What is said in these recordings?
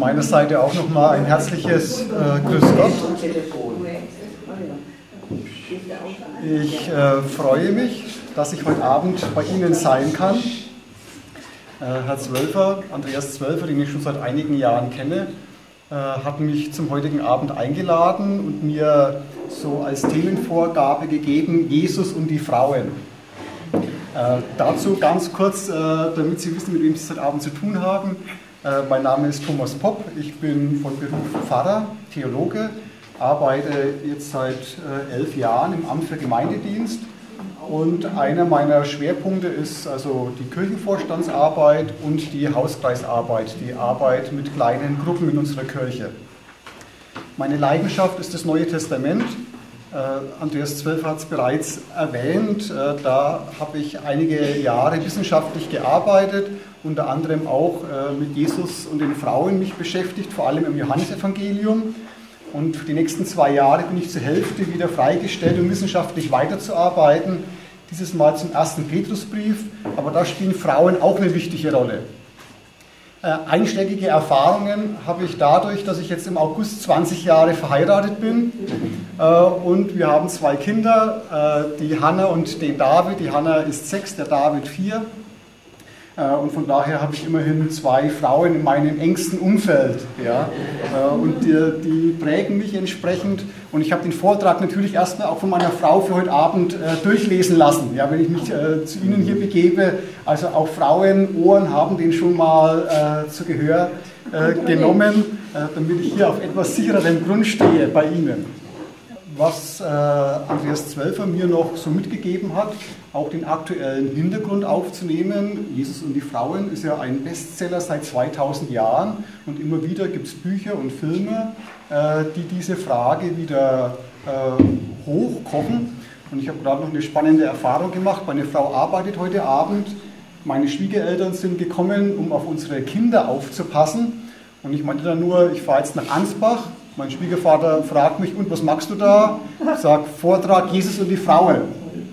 meiner Seite auch nochmal ein herzliches Grüß Gott. Ich freue mich, dass ich heute Abend bei Ihnen sein kann. Herr Zwölfer, Andreas Zwölfer, den ich schon seit einigen Jahren kenne, hat mich zum heutigen Abend eingeladen und mir so als Themenvorgabe gegeben, Jesus und die Frauen. Dazu ganz kurz, damit Sie wissen, mit wem Sie heute Abend zu tun haben. Mein Name ist Thomas Popp, ich bin von Beruf Pfarrer, Theologe, arbeite jetzt seit 11 Jahren im Amt für Gemeindedienst und einer meiner Schwerpunkte ist also die Kirchenvorstandsarbeit und die Hauskreisarbeit, die Arbeit mit kleinen Gruppen in unserer Kirche. Meine Leidenschaft ist das Neue Testament. Andreas Zwölfer hat es bereits erwähnt, da habe ich einige Jahre wissenschaftlich gearbeitet, unter anderem auch mit Jesus und den Frauen mich beschäftigt, vor allem im Johannesevangelium. Und für die nächsten 2 Jahre bin ich zur Hälfte wieder freigestellt, um wissenschaftlich weiterzuarbeiten. Dieses Mal zum 1. Petrusbrief, aber da spielen Frauen auch eine wichtige Rolle. Einschlägige Erfahrungen habe ich dadurch, dass ich jetzt im August 20 Jahre verheiratet bin und wir haben 2 Kinder, die Hanna und den David. Die Hanna ist 6, der David 4 und von daher habe ich immerhin 2 Frauen in meinem engsten Umfeld, ja? Und die prägen mich entsprechend und ich habe den Vortrag natürlich erstmal auch von meiner Frau für heute Abend durchlesen lassen, ja, wenn ich mich zu Ihnen hier begebe. Also auch Frauenohren haben den schon mal zu Gehör genommen, damit ich hier auf etwas sichererem Grund stehe bei Ihnen. Was Andreas Zwölfer mir noch so mitgegeben hat, auch den aktuellen Hintergrund aufzunehmen. Jesus und die Frauen ist ja ein Bestseller seit 2000 Jahren und immer wieder gibt es Bücher und Filme, die diese Frage wieder hochkochen. Und ich habe gerade noch eine spannende Erfahrung gemacht. Meine Frau arbeitet heute Abend. Meine Schwiegereltern sind gekommen, um auf unsere Kinder aufzupassen. Und ich meinte dann nur, ich fahre jetzt nach Ansbach. Mein Schwiegervater fragt mich, und was machst du da? Ich sage, Vortrag Jesus und die Frauen.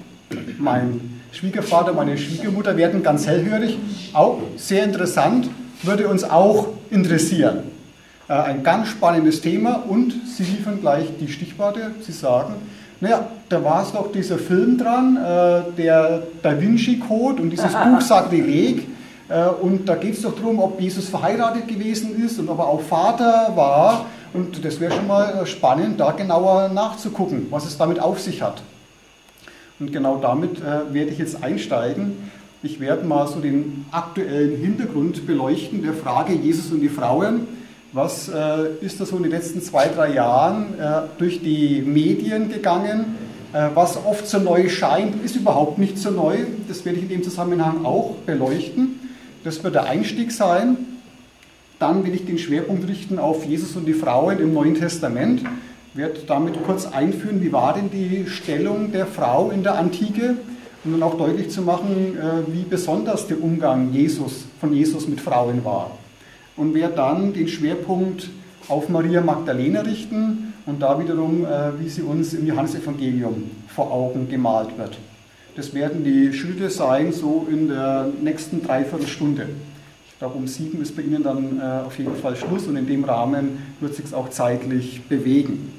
Mein Schwiegervater, meine Schwiegermutter werden ganz hellhörig. Auch sehr interessant, würde uns auch interessieren. Ein ganz spannendes Thema und Sie liefern gleich die Stichworte. Sie sagen, naja, da war es doch dieser Film dran, der Da Vinci Code und dieses Buch Sakrileg. Und da geht es doch darum, ob Jesus verheiratet gewesen ist und ob er auch Vater war. Und das wäre schon mal spannend, da genauer nachzugucken, was es damit auf sich hat. Und genau damit werde ich jetzt einsteigen. Ich werde mal so den aktuellen Hintergrund beleuchten der Frage Jesus und die Frauen. Was ist da so in den letzten 2, 3 Jahren durch die Medien gegangen? Was oft so neu scheint, ist überhaupt nicht so neu. Das werde ich in dem Zusammenhang auch beleuchten. Das wird der Einstieg sein. Dann will ich den Schwerpunkt richten auf Jesus und die Frauen im Neuen Testament. Ich werde damit kurz einführen, wie war denn die Stellung der Frau in der Antike, um dann auch deutlich zu machen, wie besonders der Umgang von Jesus mit Frauen war. Und werde dann den Schwerpunkt auf Maria Magdalena richten und da wiederum, wie sie uns im Johannesevangelium vor Augen gemalt wird. Das werden die Schritte sein, so in der nächsten Dreiviertelstunde. Ich glaube, um 7 ist bei Ihnen dann auf jeden Fall Schluss und in dem Rahmen wird es sich auch zeitlich bewegen.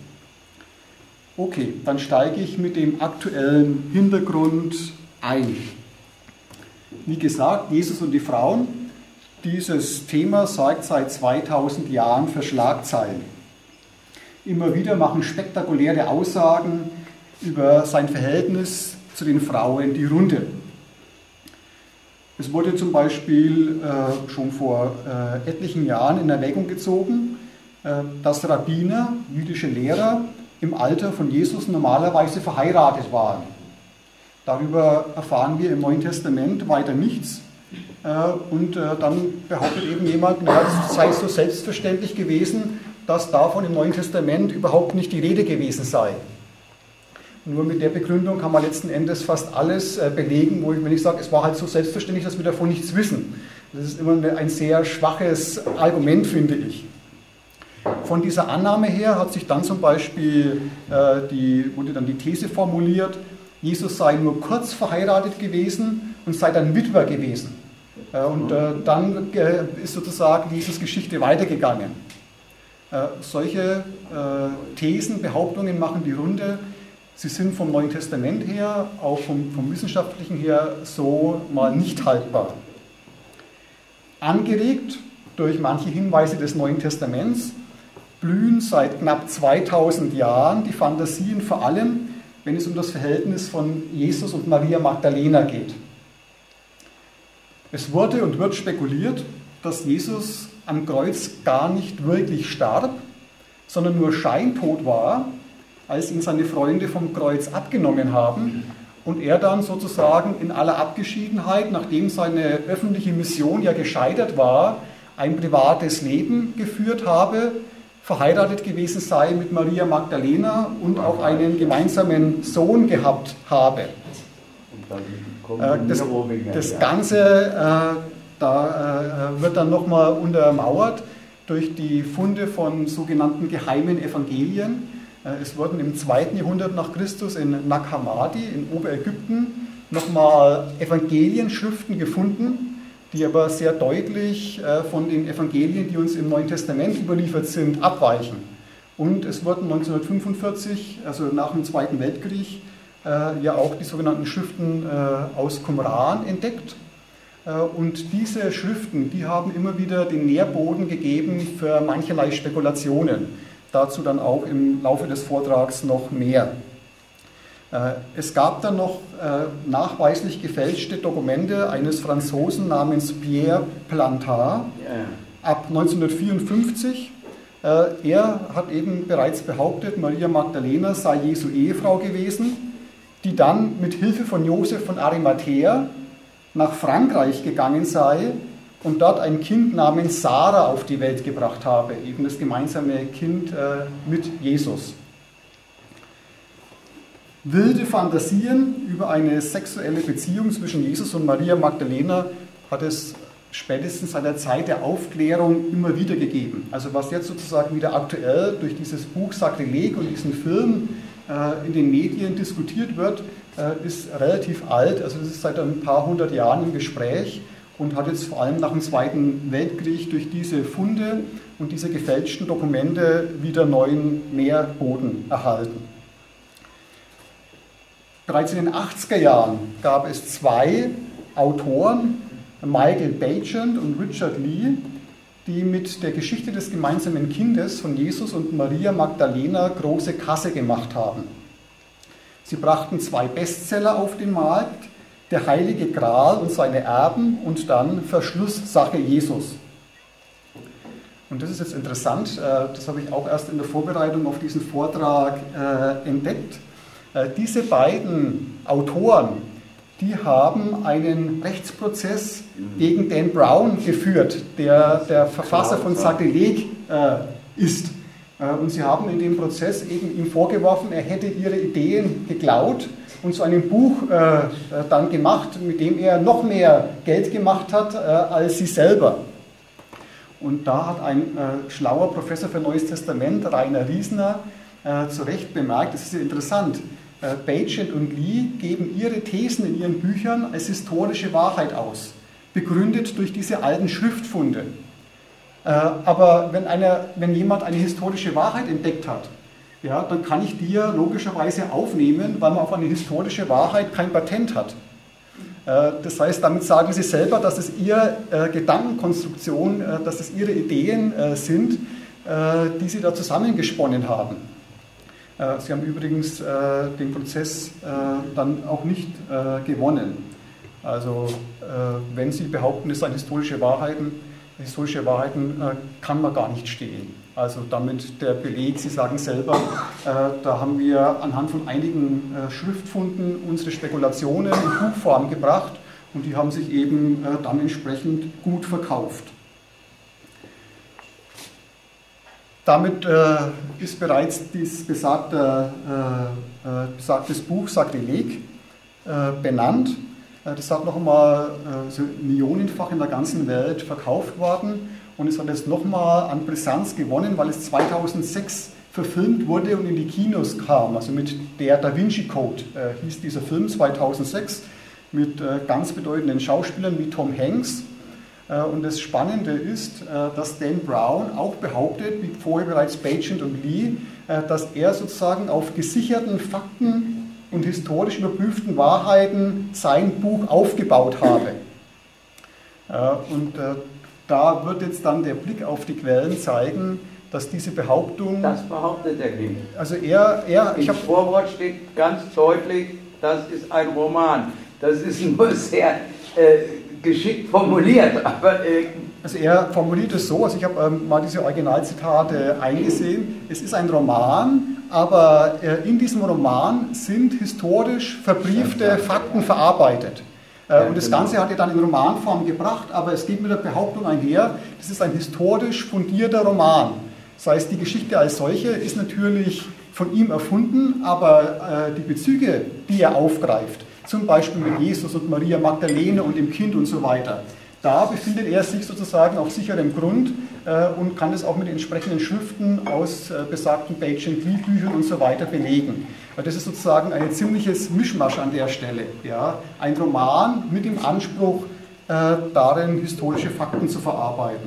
Okay, dann steige ich mit dem aktuellen Hintergrund ein. Wie gesagt, Jesus und die Frauen, dieses Thema sorgt seit 2000 Jahren für Schlagzeilen. Immer wieder machen spektakuläre Aussagen über sein Verhältnis zu den Frauen die Runde. Es wurde zum Beispiel schon vor etlichen Jahren in Erwägung gezogen, dass Rabbiner, jüdische Lehrer, im Alter von Jesus normalerweise verheiratet waren. Darüber erfahren wir im Neuen Testament weiter nichts. Und dann behauptet eben jemand, es sei so selbstverständlich gewesen, dass davon im Neuen Testament überhaupt nicht die Rede gewesen sei. Nur mit der Begründung kann man letzten Endes fast alles belegen, wenn ich sage, es war halt so selbstverständlich, dass wir davon nichts wissen. Das ist immer ein sehr schwaches Argument, finde ich. Von dieser Annahme her hat sich dann zum Beispiel wurde dann die These formuliert, Jesus sei nur kurz verheiratet gewesen und sei dann Witwer gewesen. Dann ist sozusagen Jesus Geschichte weitergegangen. Solche Thesen, Behauptungen machen die Runde. Sie sind vom Neuen Testament her, auch vom Wissenschaftlichen her, so mal nicht haltbar. Angeregt durch manche Hinweise des Neuen Testaments blühen seit knapp 2000 Jahren die Fantasien, vor allem wenn es um das Verhältnis von Jesus und Maria Magdalena geht. Es wurde und wird spekuliert, dass Jesus am Kreuz gar nicht wirklich starb, sondern nur scheintot war, als ihn seine Freunde vom Kreuz abgenommen haben und er dann sozusagen in aller Abgeschiedenheit, nachdem seine öffentliche Mission ja gescheitert war, ein privates Leben geführt habe, verheiratet gewesen sei mit Maria Magdalena und auch einen gemeinsamen Sohn gehabt habe. Das Ganze wird dann nochmal untermauert durch die Funde von sogenannten geheimen Evangelien. Es wurden im 2. Jahrhundert nach Christus in Nag Hammadi in Oberägypten nochmal Evangelienschriften gefunden, die aber sehr deutlich von den Evangelien, die uns im Neuen Testament überliefert sind, abweichen. Und es wurden 1945, also nach dem Zweiten Weltkrieg, ja auch die sogenannten Schriften aus Qumran entdeckt. Und diese Schriften, die haben immer wieder den Nährboden gegeben für mancherlei Spekulationen. Dazu dann auch im Laufe des Vortrags noch mehr. Es gab dann noch nachweislich gefälschte Dokumente eines Franzosen namens Pierre Plantard ab 1954. Er hat eben bereits behauptet, Maria Magdalena sei Jesu Ehefrau gewesen, die dann mit Hilfe von Josef von Arimathäa nach Frankreich gegangen sei und dort ein Kind namens Sarah auf die Welt gebracht habe, eben das gemeinsame Kind mit Jesus. Wilde Fantasien über eine sexuelle Beziehung zwischen Jesus und Maria Magdalena hat es spätestens seit der Zeit der Aufklärung immer wieder gegeben. Also was jetzt sozusagen wieder aktuell durch dieses Buch Sakrileg und diesen Film in den Medien diskutiert wird, ist relativ alt. Also es ist seit ein paar hundert Jahren im Gespräch und hat jetzt vor allem nach dem Zweiten Weltkrieg durch diese Funde und diese gefälschten Dokumente wieder neuen Nährboden erhalten. Bereits in den 80er Jahren gab es zwei Autoren, Michael Bagent und Richard Lee, die mit der Geschichte des gemeinsamen Kindes von Jesus und Maria Magdalena große Kasse gemacht haben. Sie brachten zwei Bestseller auf den Markt, Der Heilige Gral und seine Erben und dann Verschlusssache Jesus. Und das ist jetzt interessant, das habe ich auch erst in der Vorbereitung auf diesen Vortrag entdeckt. Diese beiden Autoren, die haben einen Rechtsprozess gegen Dan Brown geführt, der der Verfasser von Sakrileg ist. Und sie haben in dem Prozess eben ihm vorgeworfen, er hätte ihre Ideen geklaut und zu einem Buch dann gemacht, mit dem er noch mehr Geld gemacht hat als sie selber. Und da hat ein schlauer Professor für Neues Testament, Rainer Riesner, zu Recht bemerkt, das ist ja interessant, Bagent und Lee geben ihre Thesen in ihren Büchern als historische Wahrheit aus, begründet durch diese alten Schriftfunde. Aber wenn jemand eine historische Wahrheit entdeckt hat, ja, dann kann ich die ja logischerweise aufnehmen, weil man auf eine historische Wahrheit kein Patent hat. Das heißt, damit sagen sie selber, dass es ihre Gedankenkonstruktion, dass es ihre Ideen sind, die sie da zusammengesponnen haben. Sie haben übrigens den Prozess dann auch nicht gewonnen. Also wenn Sie behaupten, es seien historische Wahrheiten kann man gar nicht stehlen. Also damit der Beleg, Sie sagen selber, da haben wir anhand von einigen Schriftfunden unsere Spekulationen in Buchform gebracht und die haben sich eben dann entsprechend gut verkauft. Damit ist bereits dieses besagtes Buch Sakrileg benannt. Das hat noch einmal millionenfach in der ganzen Welt verkauft worden und es hat jetzt noch mal an Brisanz gewonnen, weil es 2006 verfilmt wurde und in die Kinos kam. Also mit der Da Vinci Code hieß dieser Film 2006 mit ganz bedeutenden Schauspielern wie Tom Hanks Und das Spannende ist, dass Dan Brown auch behauptet, wie vorher bereits Bagent und Lee, dass er sozusagen auf gesicherten Fakten und historisch überprüften Wahrheiten sein Buch aufgebaut habe. Und da wird jetzt dann der Blick auf die Quellen zeigen, dass diese Behauptung... Das behauptet er nicht. Also Im Vorwort steht ganz deutlich, das ist ein Roman. Das ist nur sehr geschickt formuliert. Aber, also er formuliert es so, also ich habe mal diese Originalzitate eingesehen. Es ist ein Roman, aber in diesem Roman sind historisch verbriefte Fakten verarbeitet. Und das Ganze hat er dann in Romanform gebracht, aber es geht mit der Behauptung einher, das ist ein historisch fundierter Roman. Das heißt, die Geschichte als solche ist natürlich von ihm erfunden, aber die Bezüge, die er aufgreift, zum Beispiel mit Jesus und Maria Magdalene und dem Kind und so weiter, da befindet er sich sozusagen auf sicherem Grund und kann es auch mit entsprechenden Schriften aus besagten Bagent-Lee-Büchern und so weiter belegen. Das ist sozusagen ein ziemliches Mischmasch an der Stelle. Ja? Ein Roman mit dem Anspruch, darin historische Fakten zu verarbeiten.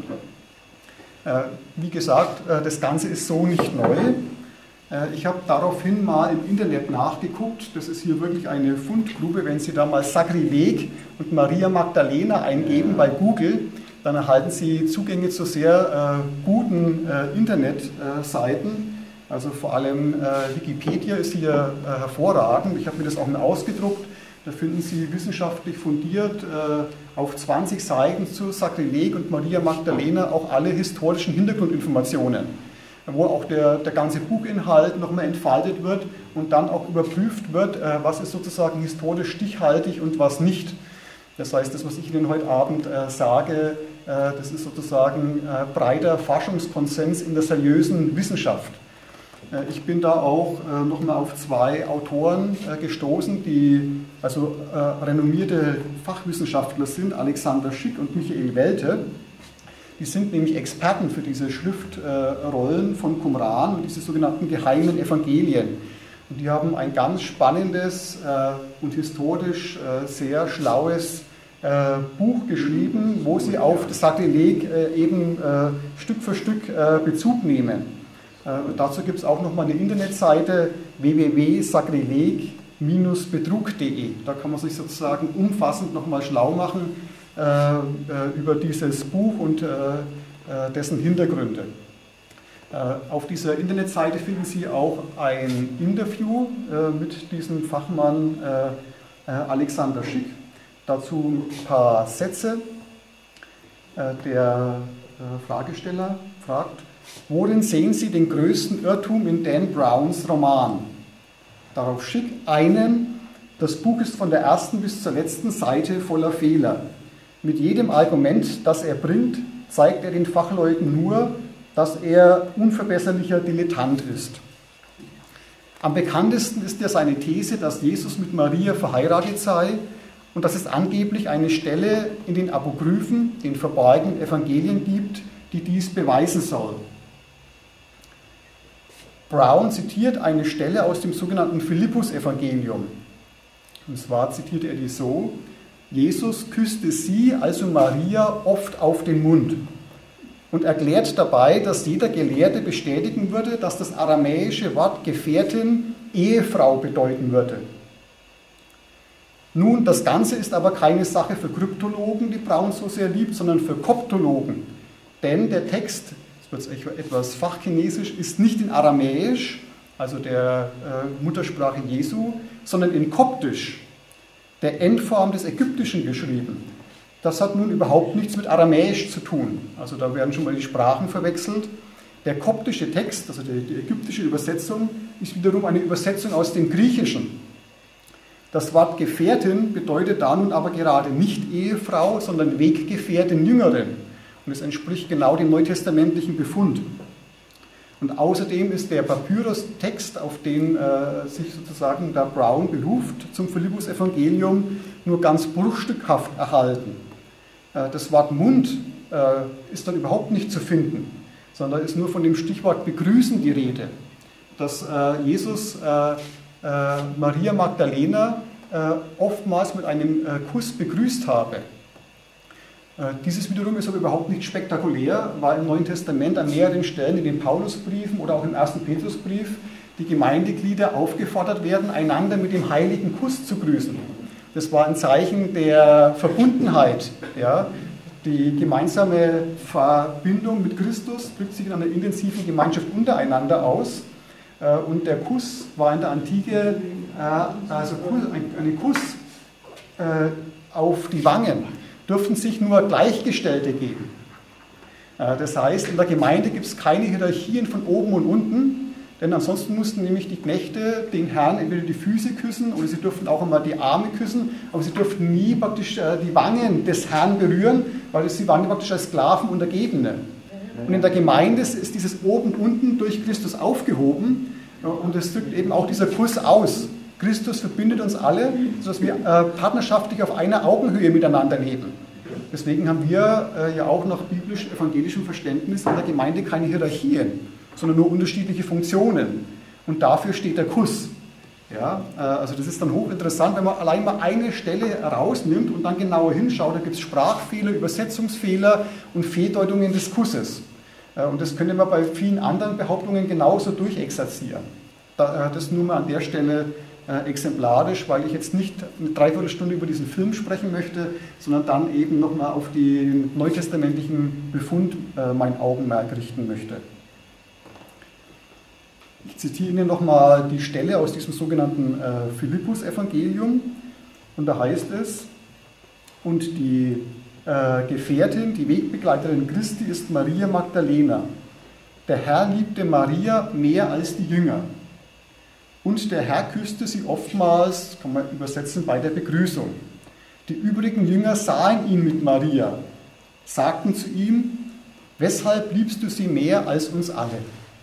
Wie gesagt, das Ganze ist so nicht neu. Ich habe daraufhin mal im Internet nachgeguckt. Das ist hier wirklich eine Fundgrube. Wenn Sie da mal Sakrileg und Maria Magdalena eingeben bei Google, dann erhalten Sie Zugänge zu sehr guten Internetseiten. Also vor allem Wikipedia ist hier hervorragend. Ich habe mir das auch mal ausgedruckt. Da finden Sie wissenschaftlich fundiert auf 20 Seiten zu Sakrileg und Maria Magdalena auch alle historischen Hintergrundinformationen, wo auch der ganze Buchinhalt nochmal entfaltet wird und dann auch überprüft wird, was ist sozusagen historisch stichhaltig und was nicht. Das heißt, das, was ich Ihnen heute Abend sage, das ist sozusagen breiter Forschungskonsens in der seriösen Wissenschaft. Ich bin da auch nochmal auf zwei Autoren gestoßen, die also renommierte Fachwissenschaftler sind, Alexander Schick und Michael Welte. Die sind nämlich Experten für diese Schriftrollen von Qumran und diese sogenannten geheimen Evangelien. Und die haben ein ganz spannendes und historisch sehr schlaues Buch geschrieben, wo sie auf das Sakrileg eben Stück für Stück Bezug nehmen. Dazu gibt es auch nochmal eine Internetseite www.sakrileg-betrug.de. Da kann man sich sozusagen umfassend nochmal schlau machen über dieses Buch und dessen Hintergründe. Auf dieser Internetseite finden Sie auch ein Interview mit diesem Fachmann Alexander Schick. Dazu ein paar Sätze. Der Fragesteller fragt: Worin sehen Sie den größten Irrtum in Dan Browns Roman? Darauf Schick: einen, das Buch ist von der ersten bis zur letzten Seite voller Fehler. Mit jedem Argument, das er bringt, zeigt er den Fachleuten nur, dass er unverbesserlicher Dilettant ist. Am bekanntesten ist ja seine These, dass Jesus mit Maria verheiratet sei und dass es angeblich eine Stelle in den Apokryphen, den verborgenen Evangelien gibt, die dies beweisen soll. Brown zitiert eine Stelle aus dem sogenannten Philippus-Evangelium. Und zwar zitiert er die so: Jesus küsste sie, also Maria, oft auf den Mund und erklärt dabei, dass jeder Gelehrte bestätigen würde, dass das aramäische Wort Gefährtin Ehefrau bedeuten würde. Nun, das Ganze ist aber keine Sache für Kryptologen, die Brown so sehr liebt, sondern für Koptologen. Denn der Text, das wird etwas fachchinesisch, ist nicht in Aramäisch, also der Muttersprache Jesu, sondern in Koptisch, der Endform des Ägyptischen, geschrieben. Das hat nun überhaupt nichts mit Aramäisch zu tun. Also da werden schon mal die Sprachen verwechselt. Der koptische Text, also die ägyptische Übersetzung, ist wiederum eine Übersetzung aus dem Griechischen. Das Wort Gefährtin bedeutet da nun aber gerade nicht Ehefrau, sondern Weggefährtin Jüngerin. Und es entspricht genau dem neutestamentlichen Befund. Und außerdem ist der Papyrus-Text, auf den sich sozusagen der Brown beruft, zum Philippus-Evangelium nur ganz bruchstückhaft erhalten. Das Wort Mund ist dann überhaupt nicht zu finden, sondern ist nur von dem Stichwort begrüßen die Rede. Dass Jesus Maria Magdalena oftmals mit einem Kuss begrüßt habe. Dieses wiederum ist aber überhaupt nicht spektakulär, weil im Neuen Testament an mehreren Stellen in den Paulusbriefen oder auch im 1. Petrusbrief die Gemeindeglieder aufgefordert werden, einander mit dem heiligen Kuss zu grüßen. Das war ein Zeichen der Verbundenheit. Ja? Die gemeinsame Verbindung mit Christus drückt sich in einer intensiven Gemeinschaft untereinander aus. Und der Kuss war in der Antike ein Kuss auf die Wangen. Dürften sich nur Gleichgestellte geben. Das heißt, in der Gemeinde gibt es keine Hierarchien von oben und unten, denn ansonsten mussten nämlich die Knechte den Herrn entweder die Füße küssen oder sie durften auch einmal die Arme küssen, aber sie durften nie praktisch die Wangen des Herrn berühren, weil sie waren praktisch als Sklaven Untergebene. Und in der Gemeinde ist dieses Oben-Unten durch Christus aufgehoben und es drückt eben auch dieser Kuss aus. Christus verbindet uns alle, sodass wir partnerschaftlich auf einer Augenhöhe miteinander leben. Deswegen haben wir ja auch nach biblisch-evangelischem Verständnis in der Gemeinde keine Hierarchien, sondern nur unterschiedliche Funktionen. Und dafür steht der Kuss. Ja, also das ist dann hochinteressant, wenn man allein mal eine Stelle rausnimmt und dann genauer hinschaut, da gibt es Sprachfehler, Übersetzungsfehler und Fehldeutungen des Kusses. Und das könnte man bei vielen anderen Behauptungen genauso durchexerzieren. Das nur mal an der Stelle exemplarisch, weil ich jetzt nicht eine Dreiviertelstunde über diesen Film sprechen möchte, sondern dann eben nochmal auf den neutestamentlichen Befund mein Augenmerk richten möchte. Ich zitiere Ihnen nochmal die Stelle aus diesem sogenannten Philippus-Evangelium und da heißt es, und die Gefährtin, die Wegbegleiterin Christi ist Maria Magdalena. Der Herr liebte Maria mehr als die Jünger. Und der Herr küsste sie oftmals, kann man übersetzen, bei der Begrüßung. Die übrigen Jünger sahen ihn mit Maria, sagten zu ihm, weshalb liebst du sie mehr als uns alle?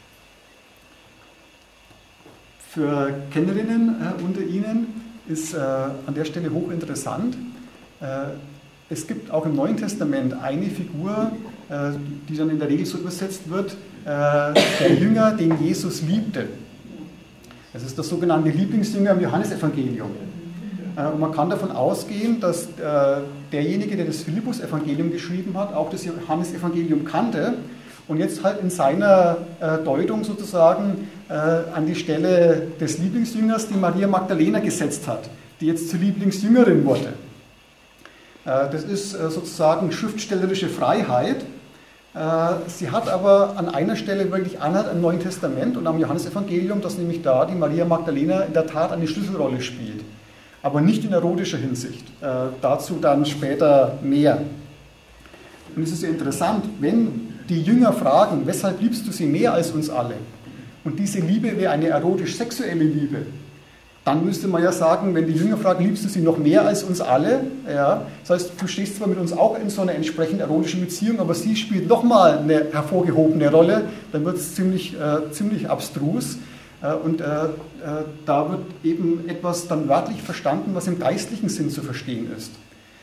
Für Kennerinnen unter Ihnen ist an der Stelle hochinteressant. Es gibt auch im Neuen Testament eine Figur, die dann in der Regel so übersetzt wird, der Jünger, den Jesus liebte. Das ist der sogenannte Lieblingsjünger im Johannesevangelium. Und man kann davon ausgehen, dass derjenige, der das Philippus-Evangelium geschrieben hat, auch das Johannesevangelium kannte und jetzt halt in seiner Deutung sozusagen an die Stelle des Lieblingsjüngers die Maria Magdalena gesetzt hat, die jetzt zur Lieblingsjüngerin wurde. Das ist sozusagen schriftstellerische Freiheit. Sie hat aber an einer Stelle wirklich Anhalt am Neuen Testament und am Johannesevangelium, dass nämlich da die Maria Magdalena in der Tat eine Schlüsselrolle spielt. Aber nicht in erotischer Hinsicht. Dazu dann später mehr. Und es ist ja interessant, wenn die Jünger fragen, weshalb liebst du sie mehr als uns alle? Und diese Liebe wäre eine erotisch-sexuelle Liebe. Dann müsste man ja sagen, wenn die Jünger fragen, liebst du sie noch mehr als uns alle? Ja, das heißt, du stehst zwar mit uns auch in so einer entsprechend erotischen Beziehung, aber sie spielt nochmal eine hervorgehobene Rolle, dann wird es ziemlich abstrus. Und da wird eben etwas dann wörtlich verstanden, was im geistlichen Sinn zu verstehen ist.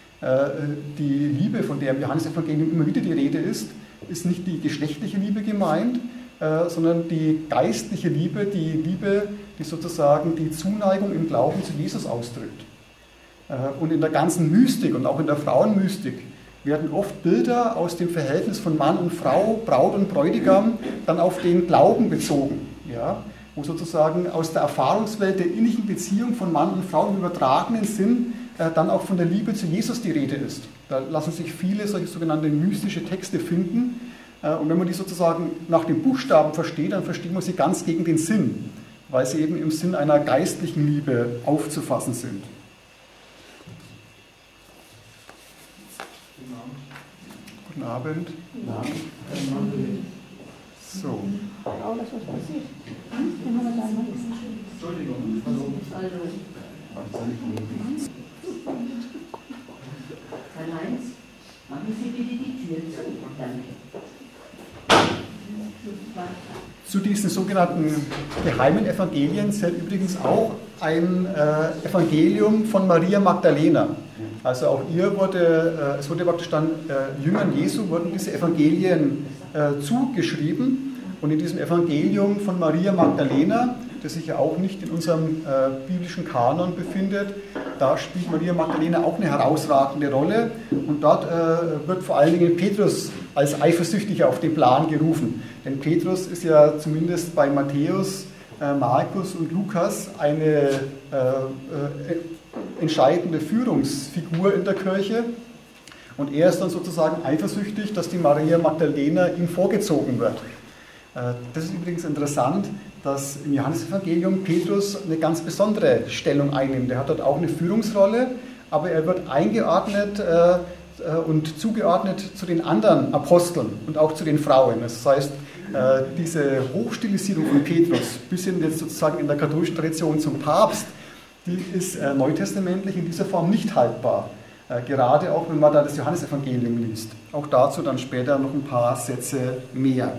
Die Liebe, von der im Johannesevangelium immer wieder die Rede ist nicht die geschlechtliche Liebe gemeint, sondern die geistliche Liebe, die sozusagen die Zuneigung im Glauben zu Jesus ausdrückt. Und in der ganzen Mystik und auch in der Frauenmystik werden oft Bilder aus dem Verhältnis von Mann und Frau, Braut und Bräutigam dann auf den Glauben bezogen, ja? Wo sozusagen aus der Erfahrungswelt der innigen Beziehung von Mann und Frau im übertragenen Sinn dann auch von der Liebe zu Jesus die Rede ist. Da lassen sich viele solche sogenannte mystische Texte finden. Und wenn man die sozusagen nach dem Buchstaben versteht, dann versteht man sie ganz gegen den Sinn, weil sie eben im Sinn einer geistlichen Liebe aufzufassen sind. Guten Abend. Guten Abend. So. Auch das, was passiert. Entschuldigung. Karl-Heinz, machen Sie bitte die Tür zu. Danke. Zu diesen sogenannten geheimen Evangelien zählt übrigens auch ein Evangelium von Maria Magdalena. Also auch es wurde praktisch dann Jüngern Jesu wurden diese Evangelien zugeschrieben. Und in diesem Evangelium von Maria Magdalena, das sich ja auch nicht in unserem biblischen Kanon befindet. Da spielt Maria Magdalena auch eine herausragende Rolle. Und dort wird vor allen Dingen Petrus als Eifersüchtiger auf den Plan gerufen. Denn Petrus ist ja zumindest bei Matthäus, Markus und Lukas eine entscheidende Führungsfigur in der Kirche. Und er ist dann sozusagen eifersüchtig, dass die Maria Magdalena ihm vorgezogen wird. Das ist übrigens interessant, dass im Johannesevangelium Petrus eine ganz besondere Stellung einnimmt. Er hat dort auch eine Führungsrolle, aber er wird eingeordnet und zugeordnet zu den anderen Aposteln und auch zu den Frauen. Das heißt, diese Hochstilisierung von Petrus bis hin jetzt sozusagen in der katholischen Tradition zum Papst, die ist neutestamentlich in dieser Form nicht haltbar. Gerade auch, wenn man da das Johannesevangelium liest. Auch dazu dann später noch ein paar Sätze mehr.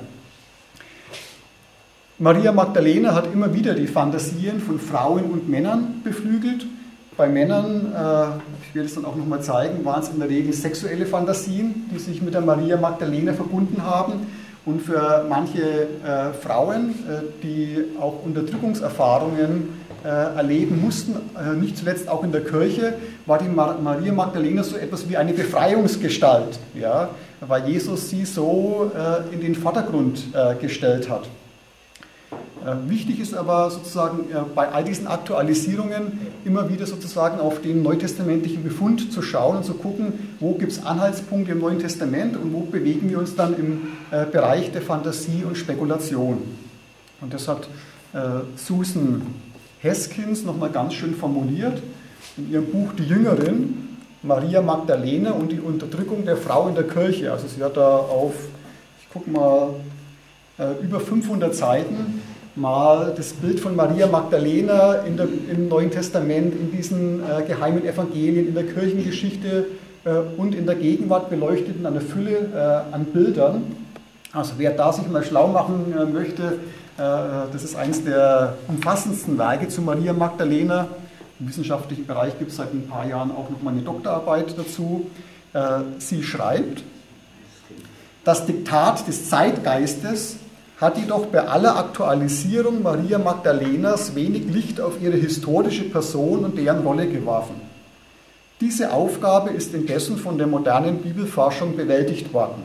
Maria Magdalena hat immer wieder die Fantasien von Frauen und Männern beflügelt. Bei Männern, ich werde es dann auch nochmal zeigen, waren es in der Regel sexuelle Fantasien, die sich mit der Maria Magdalena verbunden haben. Und für manche Frauen, die auch Unterdrückungserfahrungen erleben mussten, nicht zuletzt auch in der Kirche, war die Maria Magdalena so etwas wie eine Befreiungsgestalt, ja, weil Jesus sie so in den Vordergrund gestellt hat. Wichtig ist aber sozusagen bei all diesen Aktualisierungen immer wieder sozusagen auf den neutestamentlichen Befund zu schauen und zu gucken, wo gibt es Anhaltspunkte im Neuen Testament und wo bewegen wir uns dann im Bereich der Fantasie und Spekulation. Und das hat Susan Haskins nochmal ganz schön formuliert in ihrem Buch Die Jüngerin, Maria Magdalena und die Unterdrückung der Frau in der Kirche. Also sie hat da auf, ich gucke mal, über 500 Seiten mal das Bild von Maria Magdalena im Neuen Testament, in diesen geheimen Evangelien, in der Kirchengeschichte und in der Gegenwart beleuchtet in einer Fülle an Bildern. Also wer da sich mal schlau machen möchte, das ist eines der umfassendsten Werke zu Maria Magdalena. Im wissenschaftlichen Bereich gibt es seit ein paar Jahren auch noch mal eine Doktorarbeit dazu. Sie schreibt, das Diktat des Zeitgeistes hat jedoch bei aller Aktualisierung Maria Magdalenas wenig Licht auf ihre historische Person und deren Rolle geworfen. Diese Aufgabe ist indessen von der modernen Bibelforschung bewältigt worden.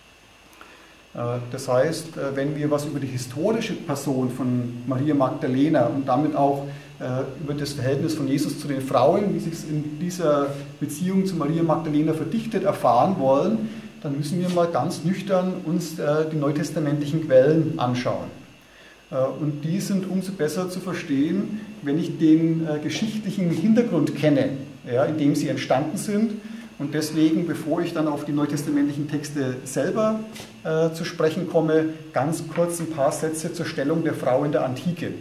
Das heißt, wenn wir was über die historische Person von Maria Magdalena und damit auch über das Verhältnis von Jesus zu den Frauen, wie sich es in dieser Beziehung zu Maria Magdalena verdichtet, erfahren wollen, dann müssen wir mal ganz nüchtern uns die neutestamentlichen Quellen anschauen. Und die sind umso besser zu verstehen, wenn ich den geschichtlichen Hintergrund kenne, ja, in dem sie entstanden sind. Und deswegen, bevor ich dann auf die neutestamentlichen Texte selber zu sprechen komme, ganz kurz ein paar Sätze zur Stellung der Frau in der Antike.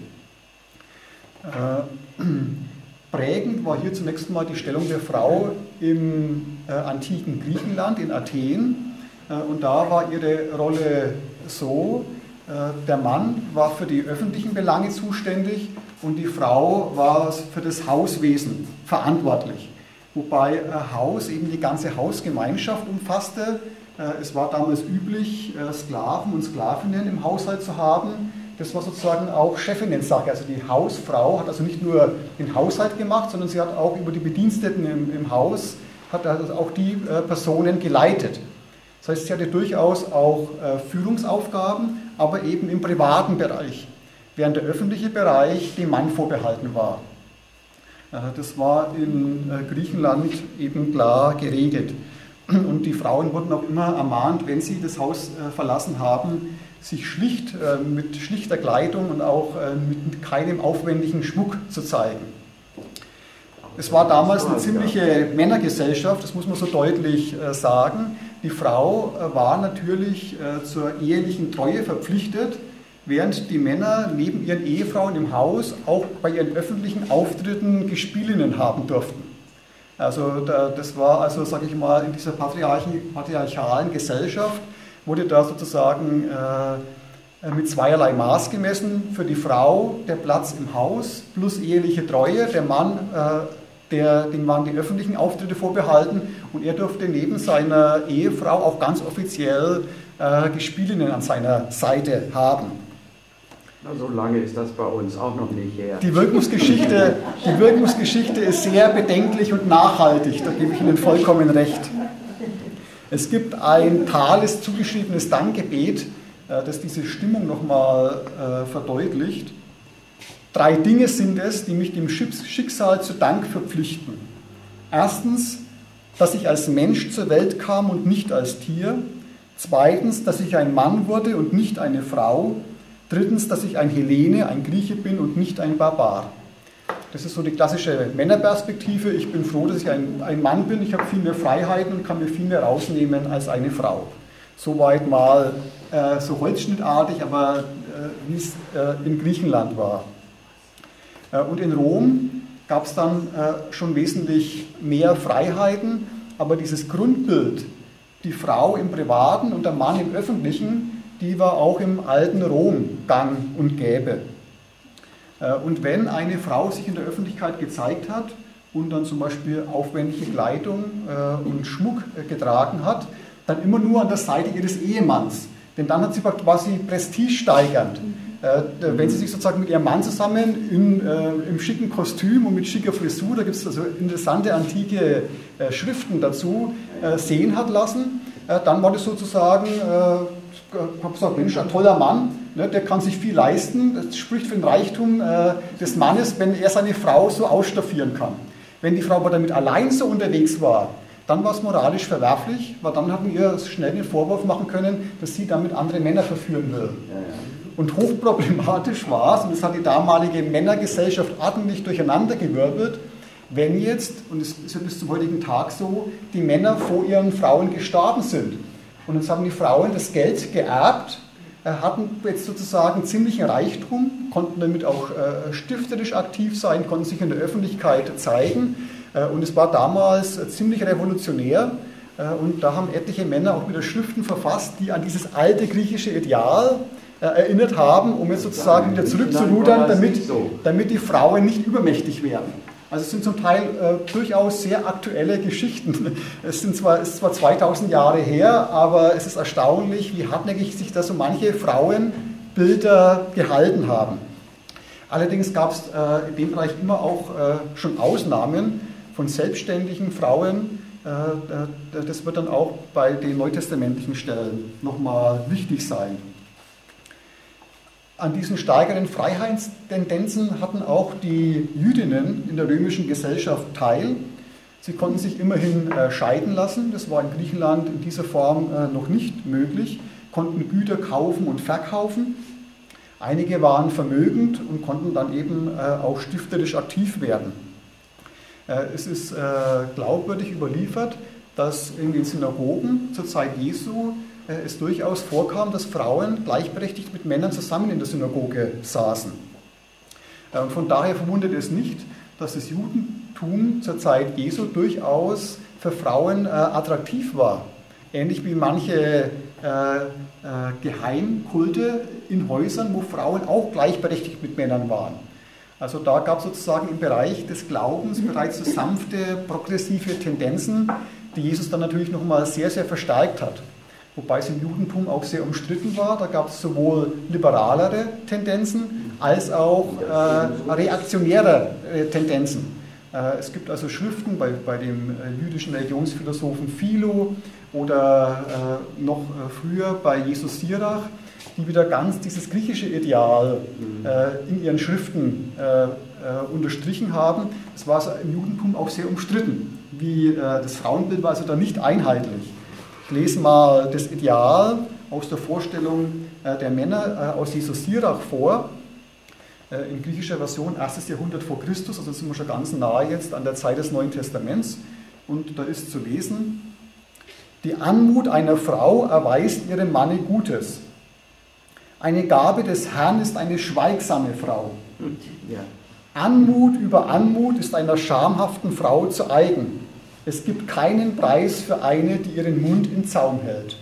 Prägend war hier zunächst mal die Stellung der Frau im antiken Griechenland, in Athen. Und da war ihre Rolle so, der Mann war für die öffentlichen Belange zuständig und die Frau war für das Hauswesen verantwortlich. Wobei Haus eben die ganze Hausgemeinschaft umfasste. Es war damals üblich, Sklaven und Sklavinnen im Haushalt zu haben. Das war sozusagen auch Chefinnensache. Also die Hausfrau hat also nicht nur den Haushalt gemacht, sondern sie hat auch über die Bediensteten im Haus, hat also auch die Personen geleitet. Das heißt, sie hatte durchaus auch Führungsaufgaben, aber eben im privaten Bereich, während der öffentliche Bereich dem Mann vorbehalten war. Das war in Griechenland eben klar geregelt. Und die Frauen wurden auch immer ermahnt, wenn sie das Haus verlassen haben, sich schlicht mit schlichter Kleidung und auch mit keinem aufwendigen Schmuck zu zeigen. Es war damals eine ziemliche Männergesellschaft, das muss man so deutlich sagen. Die Frau war natürlich zur ehelichen Treue verpflichtet, während die Männer neben ihren Ehefrauen im Haus auch bei ihren öffentlichen Auftritten Gespielinnen haben durften. Also das war also, sage ich mal, in dieser patriarchalen Gesellschaft wurde da sozusagen mit zweierlei Maß gemessen. Für die Frau der Platz im Haus plus eheliche Treue, der Mann, dem waren die öffentlichen Auftritte vorbehalten und er durfte neben seiner Ehefrau auch ganz offiziell Gespielinnen an seiner Seite haben. Na, so lange ist das bei uns auch noch nicht her. Die Wirkungsgeschichte ist sehr bedenklich und nachhaltig, da gebe ich Ihnen vollkommen recht. Es gibt ein Thales zugeschriebenes Dankgebet, das diese Stimmung nochmal verdeutlicht. 3 Dinge sind es, die mich dem Schicksal zu Dank verpflichten. Erstens, dass ich als Mensch zur Welt kam und nicht als Tier. Zweitens, dass ich ein Mann wurde und nicht eine Frau. Drittens, dass ich ein Hellene, ein Grieche bin und nicht ein Barbar. Das ist so die klassische Männerperspektive. Ich bin froh, dass ich ein Mann bin. Ich habe viel mehr Freiheiten und kann mir viel mehr rausnehmen als eine Frau. Soweit mal so holzschnittartig, aber wie es in Griechenland war. Und in Rom gab es dann schon wesentlich mehr Freiheiten, aber dieses Grundbild, die Frau im Privaten und der Mann im Öffentlichen, die war auch im alten Rom gang und gäbe. Und wenn eine Frau sich in der Öffentlichkeit gezeigt hat und dann zum Beispiel aufwendige Kleidung und Schmuck getragen hat, dann immer nur an der Seite ihres Ehemanns. Denn dann hat sie quasi prestigesteigernd. Wenn sie sich sozusagen mit ihrem Mann zusammen im schicken Kostüm und mit schicker Frisur, da gibt es also interessante antike Schriften dazu, sehen hat lassen, dann war das sozusagen, ich habe gesagt, Mensch, ein toller Mann, ne, der kann sich viel leisten, das spricht für den Reichtum des Mannes, wenn er seine Frau so ausstaffieren kann. Wenn die Frau aber damit allein so unterwegs war, dann war es moralisch verwerflich, weil dann hatten wir schnell den Vorwurf machen können, dass sie damit andere Männer verführen will. Und hochproblematisch war es, und das hat die damalige Männergesellschaft ordentlich durcheinandergewirbelt, wenn jetzt, und es ist ja bis zum heutigen Tag so, die Männer vor ihren Frauen gestorben sind. Und jetzt haben die Frauen das Geld geerbt, hatten jetzt sozusagen ziemlichen Reichtum, konnten damit auch stifterisch aktiv sein, konnten sich in der Öffentlichkeit zeigen. Und es war damals ziemlich revolutionär. Und da haben etliche Männer auch wieder Schriften verfasst, die an dieses alte griechische Ideal erinnert haben, um jetzt sozusagen wieder zurückzurudern, damit die Frauen nicht übermächtig werden. Also es sind zum Teil durchaus sehr aktuelle Geschichten. Es ist zwar 2000 Jahre her, aber es ist erstaunlich, wie hartnäckig sich da so manche Frauenbilder gehalten haben. Allerdings gab es in dem Bereich immer auch schon Ausnahmen von selbstständigen Frauen. Das wird dann auch bei den neutestamentlichen Stellen nochmal wichtig sein. An diesen steigeren Freiheitstendenzen hatten auch die Jüdinnen in der römischen Gesellschaft teil. Sie konnten sich immerhin scheiden lassen. Das war in Griechenland in dieser Form noch nicht möglich. Konnten Güter kaufen und verkaufen. Einige waren vermögend und konnten dann eben auch stifterisch aktiv werden. Es ist glaubwürdig überliefert, dass in den Synagogen zur Zeit Jesu es durchaus vorkam, dass Frauen gleichberechtigt mit Männern zusammen in der Synagoge saßen. Und von daher verwundert es nicht, dass das Judentum zur Zeit Jesu durchaus für Frauen attraktiv war. Ähnlich wie manche Geheimkulte in Häusern, wo Frauen auch gleichberechtigt mit Männern waren. Also da gab es sozusagen im Bereich des Glaubens bereits so sanfte, progressive Tendenzen, die Jesus dann natürlich nochmal sehr, sehr verstärkt hat. Wobei es im Judentum auch sehr umstritten war. Da gab es sowohl liberalere Tendenzen als auch reaktionäre Tendenzen. Es gibt also Schriften bei dem jüdischen Religionsphilosophen Philo oder noch früher bei Jesus Sirach, die wieder ganz dieses griechische Ideal in ihren Schriften unterstrichen haben. Das war also im Judentum auch sehr umstritten. Das Frauenbild war also da nicht einheitlich. Ich lese mal das Ideal aus der Vorstellung der Männer aus Jesus Sirach vor. In griechischer Version 1. Jahrhundert vor Christus, also sind wir schon ganz nahe jetzt an der Zeit des Neuen Testaments. Und da ist zu lesen: Die Anmut einer Frau erweist ihrem Manne Gutes. Eine Gabe des Herrn ist eine schweigsame Frau. Ja. Anmut über Anmut ist einer schamhaften Frau zu eigen. Es gibt keinen Preis für eine, die ihren Mund in Zaum hält.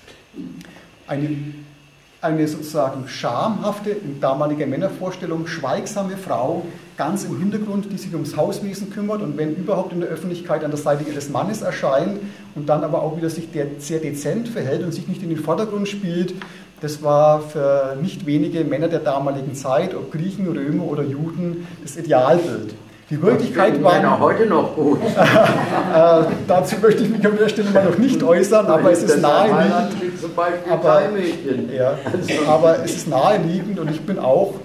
Eine sozusagen schamhafte, in damaliger Männervorstellung, schweigsame Frau, ganz im Hintergrund, die sich ums Hauswesen kümmert und wenn überhaupt in der Öffentlichkeit an der Seite ihres Mannes erscheint und dann aber auch wieder sich sehr dezent verhält und sich nicht in den Vordergrund spielt. das war für nicht wenige Männer der damaligen Zeit, ob Griechen, Römer oder Juden, das Idealbild. Die Wirklichkeit war... Männer heute noch gut. Dazu möchte ich mich an der Stelle mal noch nicht äußern, aber es ist naheliegend. Zum Beispiel kein Mädchen. Ja, aber es ist naheliegend und ich bin auch,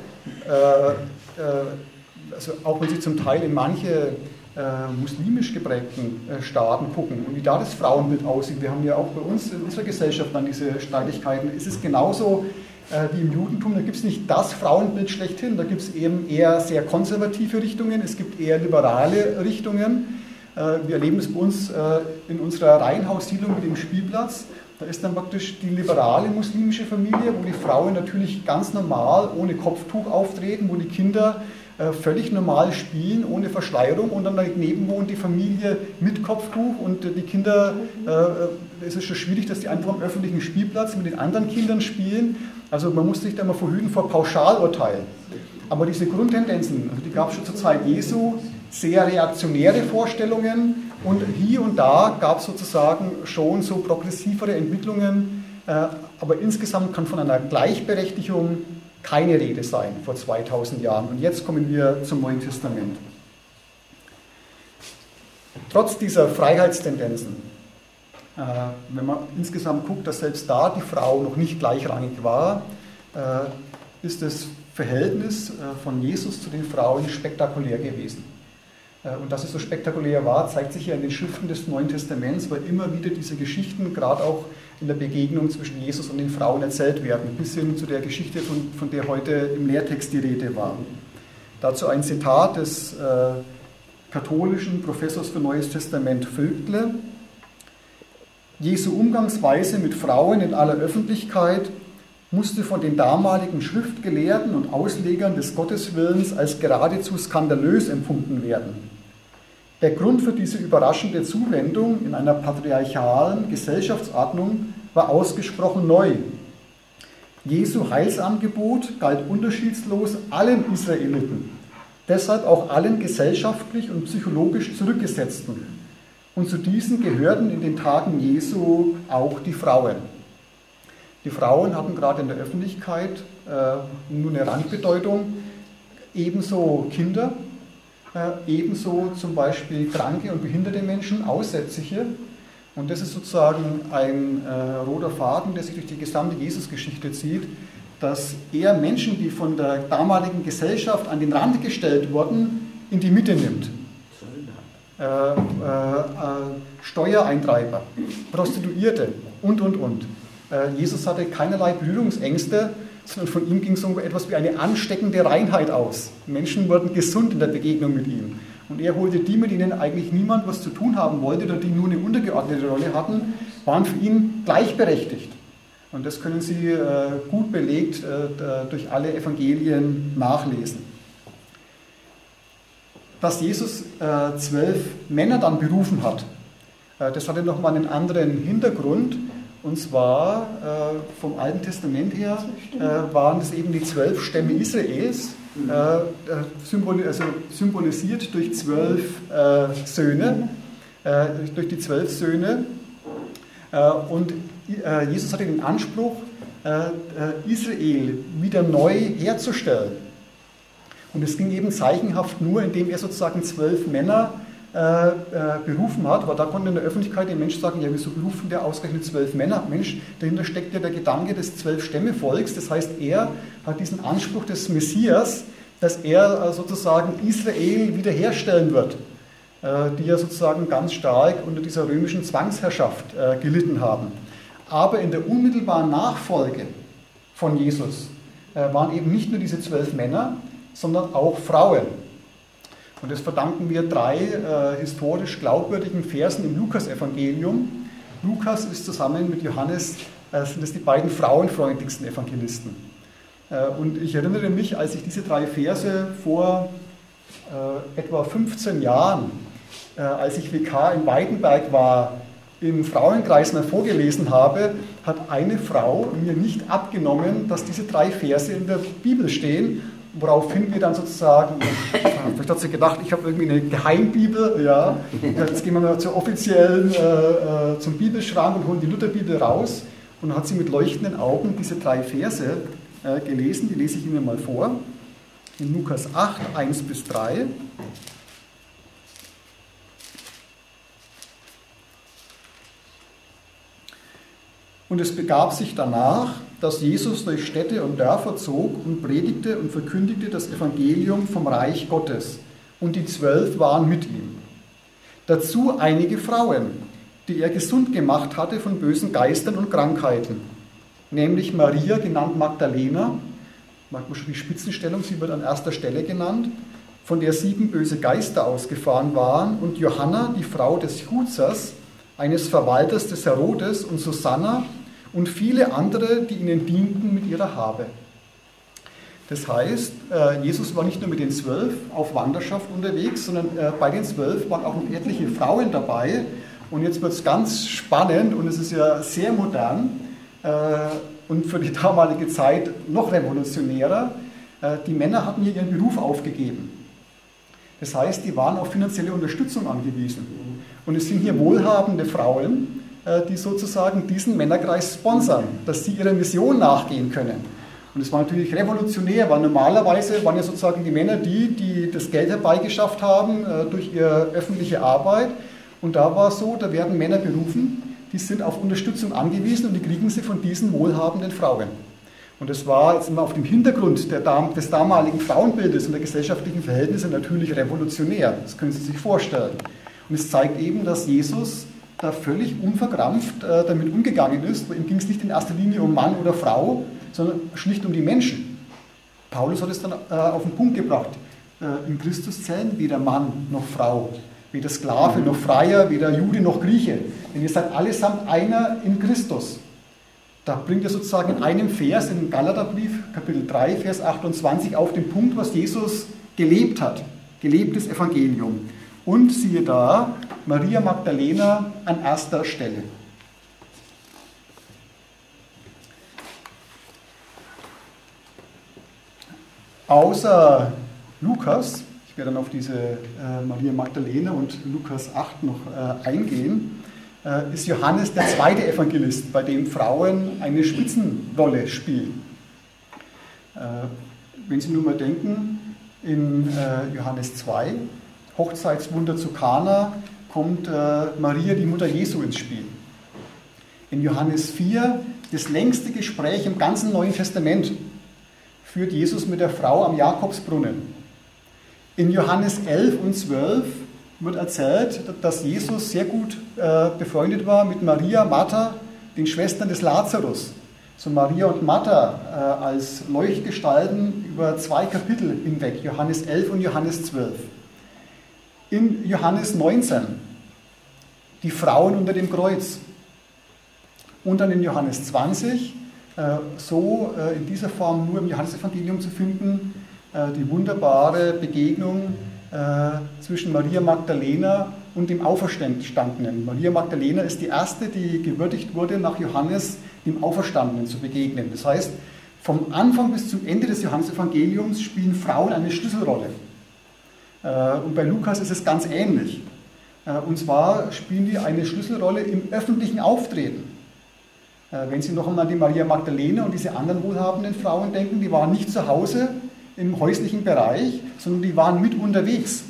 also auch wenn Sie zum Teil in manche muslimisch geprägten Staaten gucken und wie da das Frauenbild aussieht. Wir haben ja auch bei uns in unserer Gesellschaft dann diese Streitigkeiten. Es ist genauso wie im Judentum, da gibt es nicht das Frauenbild schlechthin, da gibt es eben eher sehr konservative Richtungen, es gibt eher liberale Richtungen. Wir erleben es bei uns in unserer Reihenhaussiedlung mit dem Spielplatz. Da ist dann praktisch die liberale muslimische Familie, wo die Frauen natürlich ganz normal ohne Kopftuch auftreten, wo die Kinder völlig normal spielen, ohne Verschleierung und dann daneben wohnt die Familie mit Kopftuch und die Kinder, es ist schon schwierig, dass die einfach am öffentlichen Spielplatz mit den anderen Kindern spielen. Also man muss sich da mal verhüten vor Pauschalurteilen. Aber diese Grundtendenzen, also die gab es schon zur Zeit Jesu, sehr reaktionäre Vorstellungen und hier und da gab es sozusagen schon so progressivere Entwicklungen, aber insgesamt kann von einer Gleichberechtigung keine Rede sein vor 2000 Jahren. Und jetzt kommen wir zum Neuen Testament. Trotz dieser Freiheitstendenzen, wenn man insgesamt guckt, dass selbst da die Frau noch nicht gleichrangig war, ist das Verhältnis von Jesus zu den Frauen spektakulär gewesen. Und dass es so spektakulär war, zeigt sich ja in den Schriften des Neuen Testaments, weil immer wieder diese Geschichten, gerade auch in der Begegnung zwischen Jesus und den Frauen erzählt werden, bis hin zu der Geschichte, von der heute im Lehrtext die Rede war. Dazu ein Zitat des katholischen Professors für Neues Testament Völkle. Jesu Umgangsweise mit Frauen in aller Öffentlichkeit musste von den damaligen Schriftgelehrten und Auslegern des Gotteswillens als geradezu skandalös empfunden werden. Der Grund für diese überraschende Zuwendung in einer patriarchalen Gesellschaftsordnung war ausgesprochen neu. Jesu Heilsangebot galt unterschiedslos allen Israeliten, deshalb auch allen gesellschaftlich und psychologisch Zurückgesetzten. Und zu diesen gehörten in den Tagen Jesu auch die Frauen. Die Frauen hatten gerade in der Öffentlichkeit nur eine Randbedeutung, ebenso Kinder, ebenso zum Beispiel kranke und behinderte Menschen, Aussätzige. Und das ist sozusagen ein roter Faden, der sich durch die gesamte Jesusgeschichte zieht, dass er Menschen, die von der damaligen Gesellschaft an den Rand gestellt wurden, in die Mitte nimmt. Steuereintreiber, Prostituierte und. Jesus hatte keinerlei Berührungsängste, sondern von ihm ging so etwas wie eine ansteckende Reinheit aus. Menschen wurden gesund in der Begegnung mit ihm. Und er holte die, mit denen eigentlich niemand was zu tun haben wollte oder die nur eine untergeordnete Rolle hatten, waren für ihn gleichberechtigt. Und das können Sie gut belegt durch alle Evangelien nachlesen. Dass Jesus 12 Männer dann berufen hat, das hatte nochmal einen anderen Hintergrund. Und zwar vom Alten Testament her waren es eben die 12 Stämme Israels, symbolisiert durch 12 Söhne, durch die 12 Söhne. Und Jesus hatte den Anspruch, Israel wieder neu herzustellen. Und es ging eben zeichenhaft nur, indem er sozusagen 12 Männer berufen hat, weil da konnte in der Öffentlichkeit der Mensch sagen, ja, wieso berufen der ausgerechnet 12 Männer? Mensch, dahinter steckt ja der Gedanke des 12-Stämme-Volks, das heißt, er hat diesen Anspruch des Messias, dass er sozusagen Israel wiederherstellen wird, die ja sozusagen ganz stark unter dieser römischen Zwangsherrschaft gelitten haben. Aber in der unmittelbaren Nachfolge von Jesus waren eben nicht nur diese 12 Männer, sondern auch Frauen. Und das verdanken wir 3 historisch glaubwürdigen Versen im Lukas-Evangelium. Lukas ist zusammen mit Johannes, sind es die beiden frauenfreundlichsten Evangelisten. Und ich erinnere mich, als ich diese 3 Verse vor etwa 15 Jahren, als ich Vikar in Weidenberg war, im Frauenkreis mal vorgelesen habe, hat eine Frau mir nicht abgenommen, dass diese 3 Verse in der Bibel stehen. Woraufhin wir dann sozusagen, vielleicht hat sie gedacht, ich habe irgendwie eine Geheimbibel, ja, jetzt gehen wir mal zum offiziellen, zum Bibelschrank und holen die Lutherbibel raus. und hat sie mit leuchtenden Augen diese 3 Verse gelesen. Die lese ich Ihnen mal vor. In Lukas 8, 1 bis 3. Und es begab sich danach, dass Jesus durch Städte und Dörfer zog und predigte und verkündigte das Evangelium vom Reich Gottes. Und die 12 waren mit ihm. Dazu einige Frauen, die er gesund gemacht hatte von bösen Geistern und Krankheiten. Nämlich Maria, genannt Magdalena, manchmal schon die Spitzenstellung, sie wird an erster Stelle genannt, von der 7 böse Geister ausgefahren waren, und Johanna, die Frau des Chuzas, eines Verwalters des Herodes, und Susanna und viele andere, die ihnen dienten mit ihrer Habe. Das heißt, Jesus war nicht nur mit den 12 auf Wanderschaft unterwegs, sondern bei den 12 waren auch noch etliche Frauen dabei. Und jetzt wird es ganz spannend und es ist ja sehr modern und für die damalige Zeit noch revolutionärer. Die Männer hatten hier ihren Beruf aufgegeben. Das heißt, die waren auf finanzielle Unterstützung angewiesen. Und es sind hier wohlhabende Frauen, die sozusagen diesen Männerkreis sponsern, dass sie ihrer Mission nachgehen können. Und es war natürlich revolutionär, weil normalerweise waren ja sozusagen die Männer die das Geld herbeigeschafft haben durch ihre öffentliche Arbeit. Und da war es so, da werden Männer berufen, die sind auf Unterstützung angewiesen und die kriegen sie von diesen wohlhabenden Frauen. Und das war jetzt immer auf dem Hintergrund des damaligen Frauenbildes und der gesellschaftlichen Verhältnisse natürlich revolutionär. Das können Sie sich vorstellen. Und es zeigt eben, dass Jesus da völlig unverkrampft damit umgegangen ist. Ihm ging es nicht in erster Linie um Mann oder Frau, sondern schlicht um die Menschen. Paulus hat es dann auf den Punkt gebracht. In Christus zählen weder Mann noch Frau, weder Sklave noch Freier, weder Jude noch Grieche. Denn ihr seid allesamt einer in Christus. Da bringt er sozusagen in einem Vers, im Galaterbrief, Kapitel 3, Vers 28, auf den Punkt, was Jesus gelebt hat. Gelebtes Evangelium. Und siehe da, Maria Magdalena an erster Stelle. Außer Lukas, ich werde dann auf diese Maria Magdalena und Lukas 8 noch eingehen, ist Johannes der zweite Evangelist, bei dem Frauen eine Spitzenrolle spielen. Wenn Sie nur mal denken, in Johannes 2, Hochzeitswunder zu Kana, kommt Maria, die Mutter Jesu, ins Spiel. In Johannes 4, das längste Gespräch im ganzen Neuen Testament, führt Jesus mit der Frau am Jakobsbrunnen. In Johannes 11 und 12 wird erzählt, dass Jesus sehr gut befreundet war mit Maria, Martha, den Schwestern des Lazarus. So Maria und Martha als Leuchtgestalten über 2 Kapitel hinweg, Johannes 11 und Johannes 12. In Johannes 19, die Frauen unter dem Kreuz. Und dann in Johannes 20, in dieser Form nur im Johannesevangelium zu finden, die wunderbare Begegnung zwischen Maria Magdalena und dem Auferstandenen. Maria Magdalena ist die erste, die gewürdigt wurde, nach Johannes dem Auferstandenen zu begegnen. Das heißt, vom Anfang bis zum Ende des Johannesevangeliums spielen Frauen eine Schlüsselrolle. Und bei Lukas ist es ganz ähnlich. Und zwar spielen die eine Schlüsselrolle im öffentlichen Auftreten. Wenn Sie noch einmal an die Maria Magdalena und diese anderen wohlhabenden Frauen denken, die waren nicht zu Hause im häuslichen Bereich, sondern die waren mit unterwegs.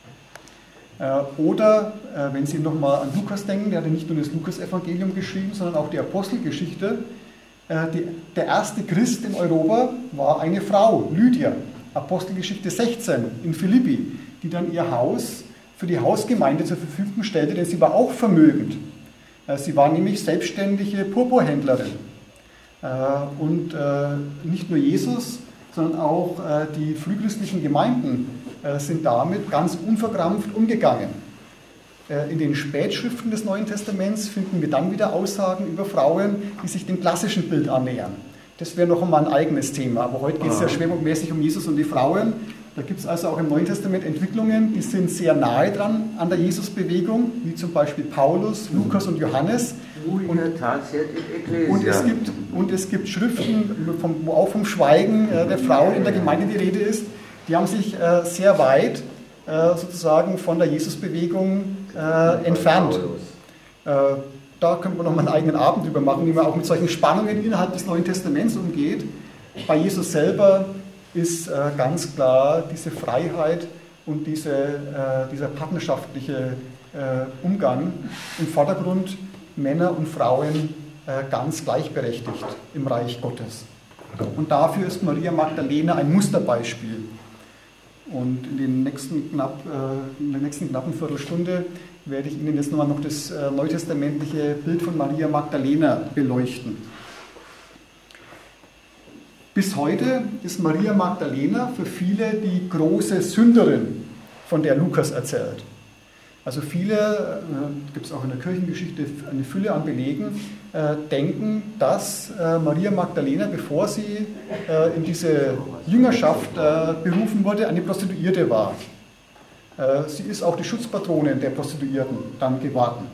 Oder wenn Sie noch mal an Lukas denken, der hat ja nicht nur das Lukas-Evangelium geschrieben, sondern auch die Apostelgeschichte. Der erste Christ in Europa war eine Frau, Lydia, Apostelgeschichte 16 in Philippi, die dann ihr Haus für die Hausgemeinde zur Verfügung stellte, denn sie war auch vermögend. Sie war nämlich selbstständige Purpurhändlerin. Und nicht nur Jesus, sondern auch die frühchristlichen Gemeinden sind damit ganz unverkrampft umgegangen. In den Spätschriften des Neuen Testaments finden wir dann wieder Aussagen über Frauen, die sich dem klassischen Bild annähern. Das wäre noch einmal ein eigenes Thema, aber heute geht es ja schwerpunktmäßig um Jesus und die Frauen. Da gibt es also auch im Neuen Testament Entwicklungen, die sind sehr nahe dran an der Jesusbewegung, wie zum Beispiel Paulus, Lukas und Johannes. Und es gibt Schriften, wo auch vom Schweigen der Frauen in der Gemeinde die Rede ist. Die haben sich sehr weit sozusagen von der Jesusbewegung entfernt. da können wir noch mal einen eigenen Abend drüber machen, wie man auch mit solchen Spannungen innerhalb des Neuen Testaments umgeht. Bei Jesus selber ist ganz klar diese Freiheit und dieser partnerschaftliche Umgang im Vordergrund, Männer und Frauen ganz gleichberechtigt im Reich Gottes. Und dafür ist Maria Magdalena ein Musterbeispiel. Und in der nächsten knappen Viertelstunde werde ich Ihnen jetzt nochmal noch das neutestamentliche Bild von Maria Magdalena beleuchten. Bis heute ist Maria Magdalena für viele die große Sünderin, von der Lukas erzählt. Also viele, gibt es auch in der Kirchengeschichte eine Fülle an Belegen, denken, dass Maria Magdalena, bevor sie in diese Jüngerschaft berufen wurde, eine Prostituierte war. Sie ist auch die Schutzpatronin der Prostituierten dann geworden.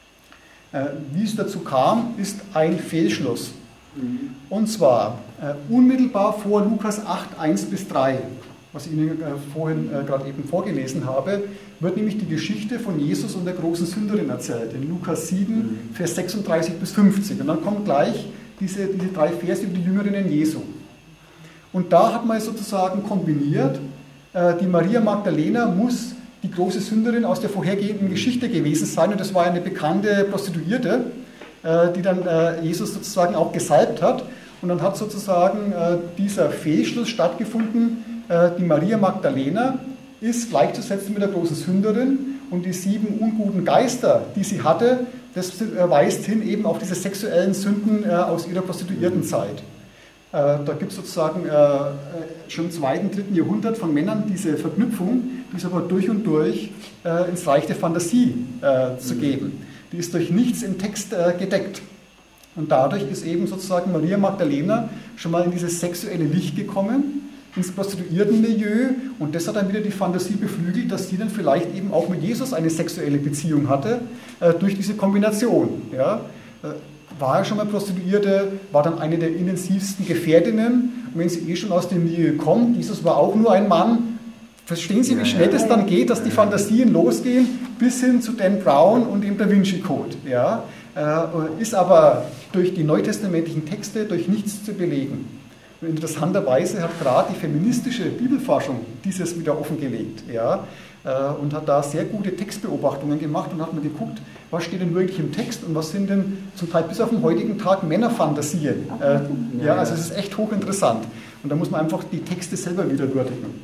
Wie es dazu kam, ist ein Fehlschluss. Und zwar unmittelbar vor Lukas 8, 1-3, was ich Ihnen vorhin gerade eben vorgelesen habe, wird nämlich die Geschichte von Jesus und der großen Sünderin erzählt, in Lukas 7, Vers 36-50. Und dann kommen gleich diese 3 Verse über die Jüngerinnen Jesu. Und da hat man sozusagen kombiniert, die Maria Magdalena muss die große Sünderin aus der vorhergehenden Geschichte gewesen sein, und das war eine bekannte Prostituierte, die dann Jesus sozusagen auch gesalbt hat. Und dann hat sozusagen dieser Fehlschluss stattgefunden. Die Maria Magdalena ist gleichzusetzen mit der großen Sünderin, und die 7 unguten Geister, die sie hatte, das weist hin eben auf diese sexuellen Sünden aus ihrer Prostituiertenzeit. Da gibt es sozusagen schon im 2., 3. Jahrhundert von Männern diese Verknüpfung, die ist aber durch und durch ins Reich der Fantasie zu geben. Die ist durch nichts im Text gedeckt. Und dadurch ist eben sozusagen Maria Magdalena schon mal in dieses sexuelle Licht gekommen, ins Prostituiertenmilieu, und das hat dann wieder die Fantasie beflügelt, dass sie dann vielleicht eben auch mit Jesus eine sexuelle Beziehung hatte, durch diese Kombination. Ja. War ja schon mal Prostituierte, war dann eine der intensivsten Gefährdinnen, und wenn sie schon aus dem Milieu kommt, Jesus war auch nur ein Mann, verstehen Sie, wie schnell das dann geht, dass die Fantasien losgehen, bis hin zu Dan Brown und dem Da Vinci Code. Ja. Ist aber durch die neutestamentlichen Texte durch nichts zu belegen. Und interessanterweise hat gerade die feministische Bibelforschung dieses wieder offengelegt, ja, und hat da sehr gute Textbeobachtungen gemacht und hat mal geguckt, was steht denn wirklich im Text und was sind denn zum Teil bis auf den heutigen Tag Männerfantasien. Ja, also es ist echt hochinteressant. Und da muss man einfach die Texte selber wieder würdigen.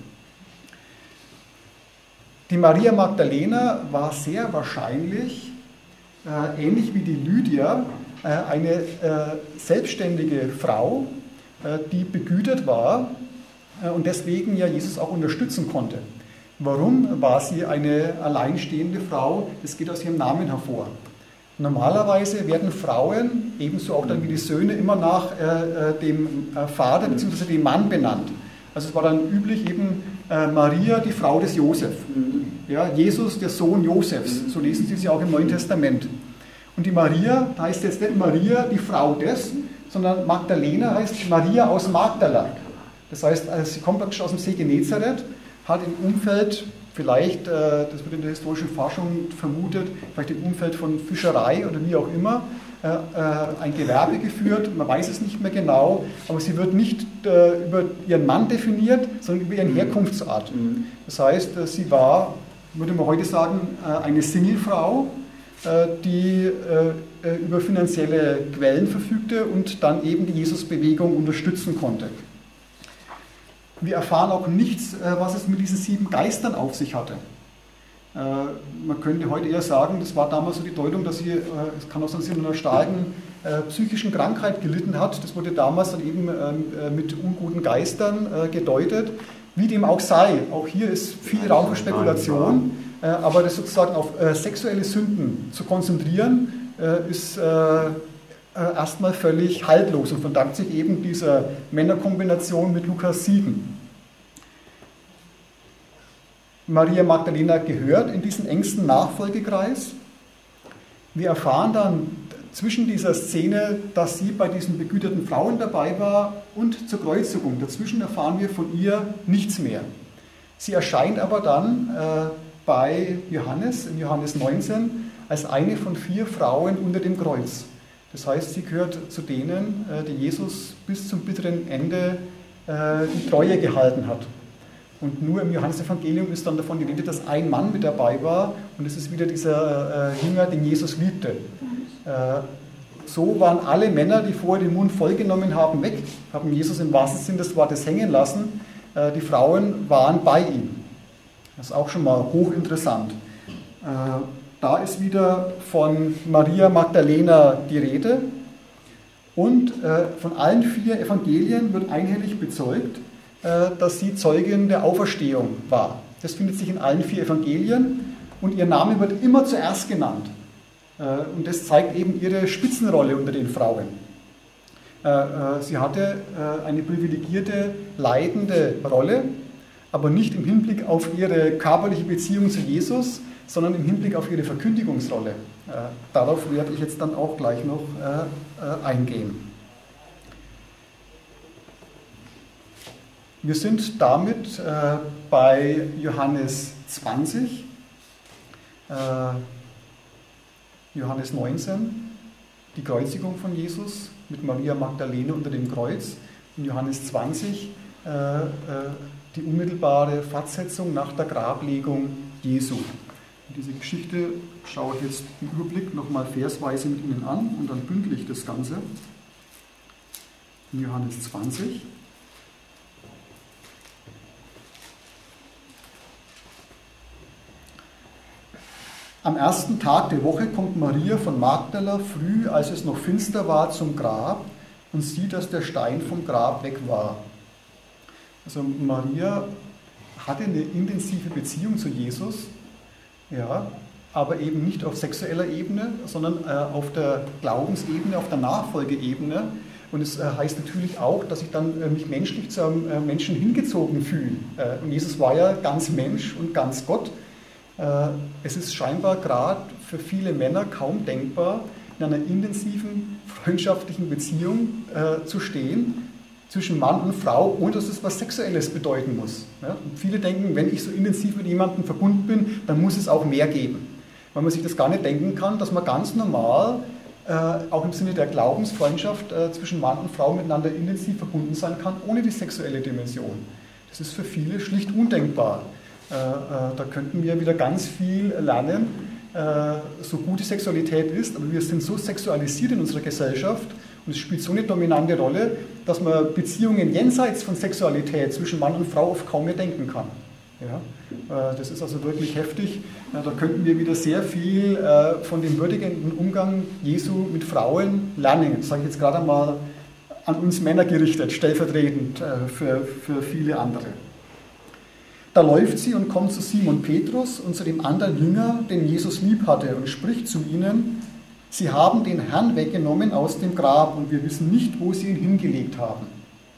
Die Maria Magdalena war sehr wahrscheinlich, ähnlich wie die Lydia, eine selbstständige Frau, die begütert war und deswegen ja Jesus auch unterstützen konnte. Warum war sie eine alleinstehende Frau? Das geht aus ihrem Namen hervor. Normalerweise werden Frauen, ebenso auch dann wie die Söhne, immer nach dem Vater bzw. dem Mann benannt. Also es war dann üblich eben Maria, die Frau des Josef. Ja, Jesus, der Sohn Josefs, so lesen Sie es ja auch im Neuen Testament. Und die Maria heißt jetzt nicht Maria, die Frau des, sondern Magdalena heißt Maria aus Magdala. Das heißt, sie kommt praktisch aus dem See Genezareth, hat im Umfeld vielleicht, das wird in der historischen Forschung vermutet, vielleicht im Umfeld von Fischerei oder wie auch immer, ein Gewerbe geführt. Man weiß es nicht mehr genau, aber sie wird nicht über ihren Mann definiert, sondern über ihren Herkunftsort. Das heißt, sie war, würde man heute sagen, eine Singlefrau, die über finanzielle Quellen verfügte und dann eben die Jesusbewegung unterstützen konnte. Wir erfahren auch nichts, was es mit diesen 7 Geistern auf sich hatte. Man könnte heute eher sagen, das war damals so die Deutung, dass sie, es kann auch sein, dass sie in einer starken psychischen Krankheit gelitten hat. Das wurde damals dann eben mit unguten Geistern gedeutet. Wie dem auch sei, auch hier ist viel Raum für Spekulation, aber das sozusagen auf sexuelle Sünden zu konzentrieren, ist erstmal völlig haltlos und verdankt sich eben dieser Männerkombination mit Lukas 7. Maria Magdalena gehört in diesen engsten Nachfolgekreis. Wir erfahren dann zwischen dieser Szene, dass sie bei diesen begüterten Frauen dabei war und zur Kreuzigung. Dazwischen erfahren wir von ihr nichts mehr. Sie erscheint aber dann bei Johannes, in Johannes 19, als eine von 4 Frauen unter dem Kreuz. Das heißt, sie gehört zu denen, die Jesus bis zum bitteren Ende die Treue gehalten hat. Und nur im Johannesevangelium ist dann davon die Rede, dass ein Mann mit dabei war und es ist wieder dieser Jünger, den Jesus liebte. So waren alle Männer, die vorher den Mund vollgenommen haben, weg, haben Jesus im wahrsten Sinne des Wortes hängen lassen. Die Frauen waren bei ihm. Das ist auch schon mal hochinteressant. Da ist wieder von Maria Magdalena die Rede und von allen 4 Evangelien wird einhellig bezeugt, dass sie Zeugin der Auferstehung war. Das findet sich in allen 4 Evangelien und ihr Name wird immer zuerst genannt. Und das zeigt eben ihre Spitzenrolle unter den Frauen. Sie hatte eine privilegierte, leitende Rolle, aber nicht im Hinblick auf ihre körperliche Beziehung zu Jesus, sondern im Hinblick auf ihre Verkündigungsrolle. Darauf werde ich jetzt dann auch gleich noch eingehen. Wir sind damit bei Johannes 20, Johannes 19, die Kreuzigung von Jesus mit Maria Magdalene unter dem Kreuz, und Johannes 20, die unmittelbare Fortsetzung nach der Grablegung Jesu. Und diese Geschichte schaue ich jetzt im Überblick nochmal versweise mit Ihnen an und dann bündel ich das Ganze. In Johannes 20. Am ersten Tag der Woche kommt Maria von Magdala früh, als es noch finster war, zum Grab und sieht, dass der Stein vom Grab weg war. Also Maria hatte eine intensive Beziehung zu Jesus, ja, aber eben nicht auf sexueller Ebene, sondern auf der Glaubensebene, auf der Nachfolgeebene. Und es heißt natürlich auch, dass ich dann mich menschlich zu einem Menschen hingezogen fühle. Und Jesus war ja ganz Mensch und ganz Gott. Es ist scheinbar gerade für viele Männer kaum denkbar, in einer intensiven, freundschaftlichen Beziehung zu stehen zwischen Mann und Frau, ohne dass es was Sexuelles bedeuten muss. Ja? Und viele denken, wenn ich so intensiv mit jemandem verbunden bin, dann muss es auch mehr geben. Weil man sich das gar nicht denken kann, dass man ganz normal, auch im Sinne der Glaubensfreundschaft zwischen Mann und Frau miteinander intensiv verbunden sein kann, ohne die sexuelle Dimension. Das ist für viele schlicht undenkbar. Da könnten wir wieder ganz viel lernen, so gut die Sexualität ist, aber wir sind so sexualisiert in unserer Gesellschaft und es spielt so eine dominante Rolle, dass man Beziehungen jenseits von Sexualität zwischen Mann und Frau oft kaum mehr denken kann. Ja? Das ist also wirklich heftig. Da könnten wir wieder sehr viel von dem würdigenden Umgang Jesu mit Frauen lernen. Das sage ich jetzt gerade einmal an uns Männer gerichtet, stellvertretend für viele andere. Da läuft sie und kommt zu Simon Petrus und zu dem anderen Jünger, den Jesus lieb hatte, und spricht zu ihnen: Sie haben den Herrn weggenommen aus dem Grab und wir wissen nicht, wo sie ihn hingelegt haben.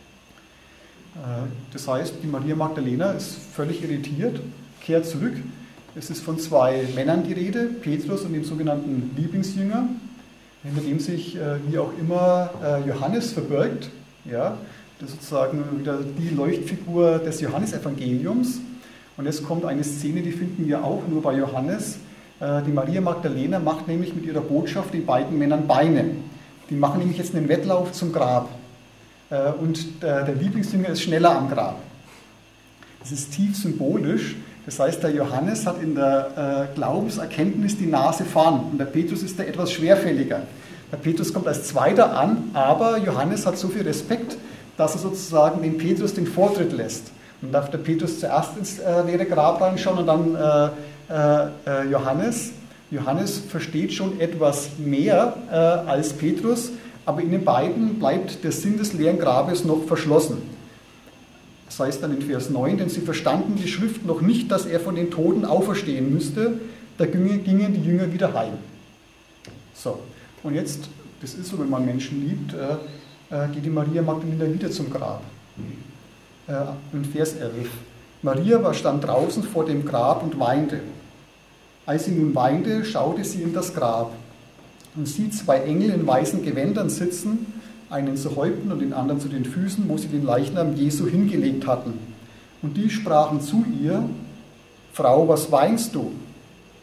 Das heißt, die Maria Magdalena ist völlig irritiert, kehrt zurück. Es ist von 2 Männern die Rede, Petrus und dem sogenannten Lieblingsjünger, hinter dem sich, wie auch immer, Johannes verbirgt. Ja, das ist sozusagen wieder die Leuchtfigur des Johannesevangeliums. Und jetzt kommt eine Szene, die finden wir auch nur bei Johannes. Die Maria Magdalena macht nämlich mit ihrer Botschaft den beiden Männern Beine. Die machen nämlich jetzt einen Wettlauf zum Grab. Und der Lieblingsjünger ist schneller am Grab. Das ist tief symbolisch. Das heißt, der Johannes hat in der Glaubenserkenntnis die Nase vorn und der Petrus ist da etwas schwerfälliger. Der Petrus kommt als Zweiter an, aber Johannes hat so viel Respekt, dass er sozusagen dem Petrus den Vortritt lässt. Und darf der Petrus zuerst ins leere Grab reinschauen und dann Johannes. Johannes versteht schon etwas mehr als Petrus, aber in den beiden bleibt der Sinn des leeren Grabes noch verschlossen. Das heißt dann in Vers 9, denn sie verstanden die Schrift noch nicht, dass er von den Toten auferstehen müsste, da gingen die Jünger wieder heim. So, und jetzt, das ist so, wenn man Menschen liebt, geht die Maria Magdalena wieder zum Grab. In Vers 11. Maria stand draußen vor dem Grab und weinte. Als sie nun weinte, schaute sie in das Grab und sieht 2 Engel in weißen Gewändern sitzen, einen zu Häupten und den anderen zu den Füßen, wo sie den Leichnam Jesu hingelegt hatten. Und die sprachen zu ihr: Frau, was weinst du?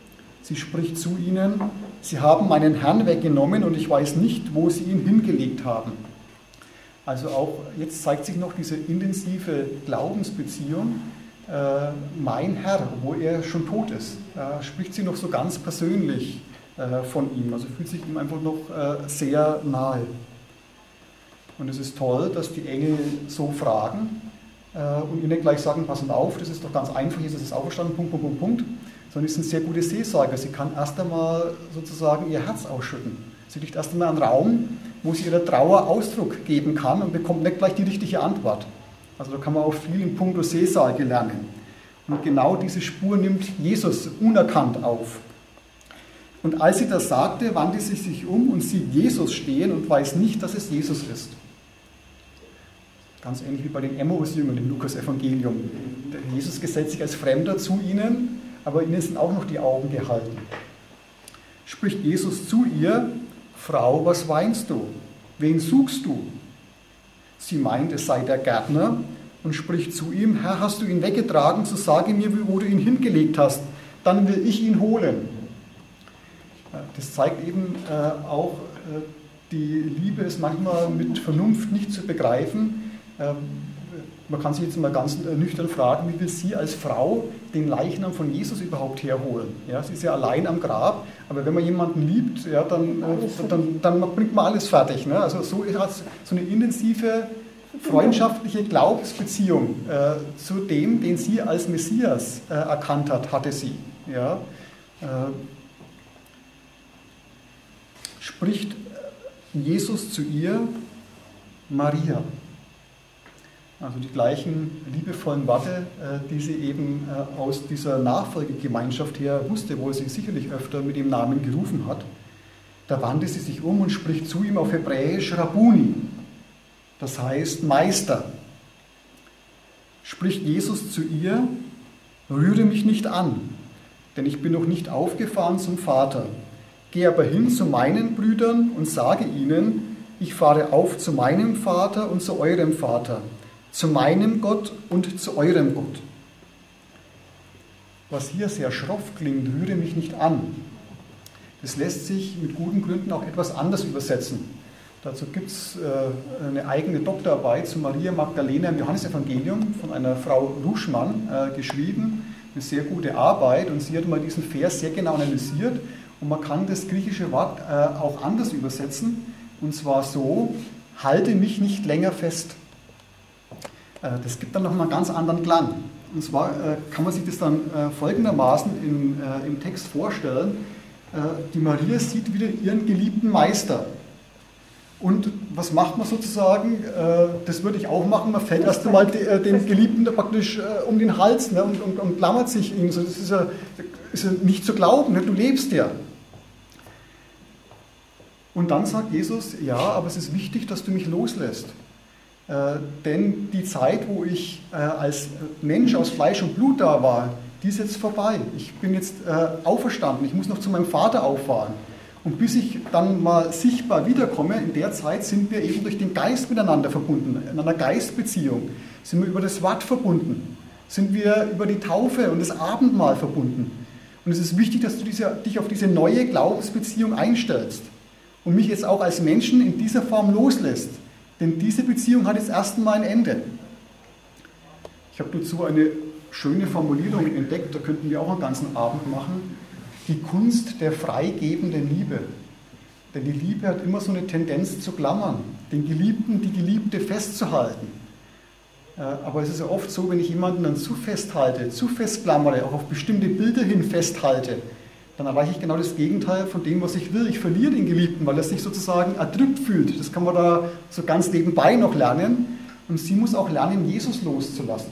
Sie spricht zu ihnen, sie haben meinen Herrn weggenommen und ich weiß nicht, wo sie ihn hingelegt haben. Also auch jetzt zeigt sich noch diese intensive Glaubensbeziehung. Mein Herr, wo er schon tot ist, spricht sie noch so ganz persönlich von ihm. Also fühlt sich ihm einfach noch sehr nahe. Und es ist toll, dass die Engel so fragen und ihnen gleich sagen, passen auf, das ist doch ganz einfach, Jesus ist auferstanden, Punkt, Punkt, Punkt, Punkt. Sondern sie sind sehr gute Seelsorger. Sie kann erst einmal sozusagen ihr Herz ausschütten. Sie kriegt erst einmal einen Raum, wo sie ihrer Trauer Ausdruck geben kann und bekommt nicht gleich die richtige Antwort. Also da kann man auch viel in puncto Seelsorge lernen. Und genau diese Spur nimmt Jesus unerkannt auf. Und als sie das sagte, wandte sie sich um und sieht Jesus stehen und weiß nicht, dass es Jesus ist. Ganz ähnlich wie bei den Emmaus-Jüngern im Lukas-Evangelium. Jesus gesellt sich als Fremder zu ihnen, aber ihnen sind auch noch die Augen gehalten. Spricht Jesus zu ihr, Frau, was weinst du? Wen suchst du? Sie meint, es sei der Gärtner und spricht zu ihm, Herr, hast du ihn weggetragen, so sage mir, wo du ihn hingelegt hast, dann will ich ihn holen. Das zeigt eben auch, die Liebe ist manchmal mit Vernunft nicht zu begreifen. Man kann sich jetzt mal ganz nüchtern fragen, wie will sie als Frau den Leichnam von Jesus überhaupt herholen? Ja, sie ist ja allein am Grab, aber wenn man jemanden liebt, ja, dann bringt man alles fertig. Ne? Also so eine intensive, freundschaftliche Glaubensbeziehung zu dem, den sie als Messias erkannt hat, hatte sie. Ja? Spricht Jesus zu ihr, Maria. Also die gleichen liebevollen Worte, die sie eben aus dieser Nachfolgegemeinschaft her wusste, wo sie sicherlich öfter mit dem Namen gerufen hat. Da wandte sie sich um und spricht zu ihm auf Hebräisch Rabbuni, das heißt Meister. Spricht Jesus zu ihr, rühre mich nicht an, denn ich bin noch nicht aufgefahren zum Vater. Geh aber hin zu meinen Brüdern und sage ihnen, ich fahre auf zu meinem Vater und zu eurem Vater, zu meinem Gott und zu eurem Gott. Was hier sehr schroff klingt, rühre mich nicht an. Das lässt sich mit guten Gründen auch etwas anders übersetzen. Dazu gibt es eine eigene Doktorarbeit zu Maria Magdalena im Johannesevangelium von einer Frau Ruschmann geschrieben. Eine sehr gute Arbeit und sie hat mal diesen Vers sehr genau analysiert und man kann das griechische Wort auch anders übersetzen und zwar so, halte mich nicht länger fest. Das gibt dann nochmal einen ganz anderen Klang. Und zwar kann man sich das dann folgendermaßen im Text vorstellen. Die Maria sieht wieder ihren geliebten Meister. Und was macht man sozusagen? Das würde ich auch machen. Man fällt erst einmal dem Geliebten praktisch um den Hals, ne, und klammert sich ihm. Das ist ja nicht zu glauben, ne? Du lebst ja. Und dann sagt Jesus, ja, aber es ist wichtig, dass du mich loslässt. Denn die Zeit, wo ich als Mensch aus Fleisch und Blut da war, die ist jetzt vorbei. Ich bin jetzt auferstanden, ich muss noch zu meinem Vater auffahren. Und bis ich dann mal sichtbar wiederkomme, in der Zeit sind wir eben durch den Geist miteinander verbunden, in einer Geistbeziehung. Sind wir über das Wort verbunden, sind wir über die Taufe und das Abendmahl verbunden. Und es ist wichtig, dass du dich auf diese neue Glaubensbeziehung einstellst und mich jetzt auch als Menschen in dieser Form loslässt. Denn diese Beziehung hat jetzt erst einmal ein Ende. Ich habe dazu eine schöne Formulierung entdeckt, da könnten wir auch einen ganzen Abend machen. Die Kunst der freigebenden Liebe. Denn die Liebe hat immer so eine Tendenz zu klammern, den Geliebten, die Geliebte festzuhalten. Aber es ist ja oft so, wenn ich jemanden dann zu festhalte, zu festklammere, auch auf bestimmte Bilder hin festhalte, dann erreiche ich genau das Gegenteil von dem, was ich will. Ich verliere den Geliebten, weil er sich sozusagen erdrückt fühlt. Das kann man da so ganz nebenbei noch lernen. Und sie muss auch lernen, Jesus loszulassen.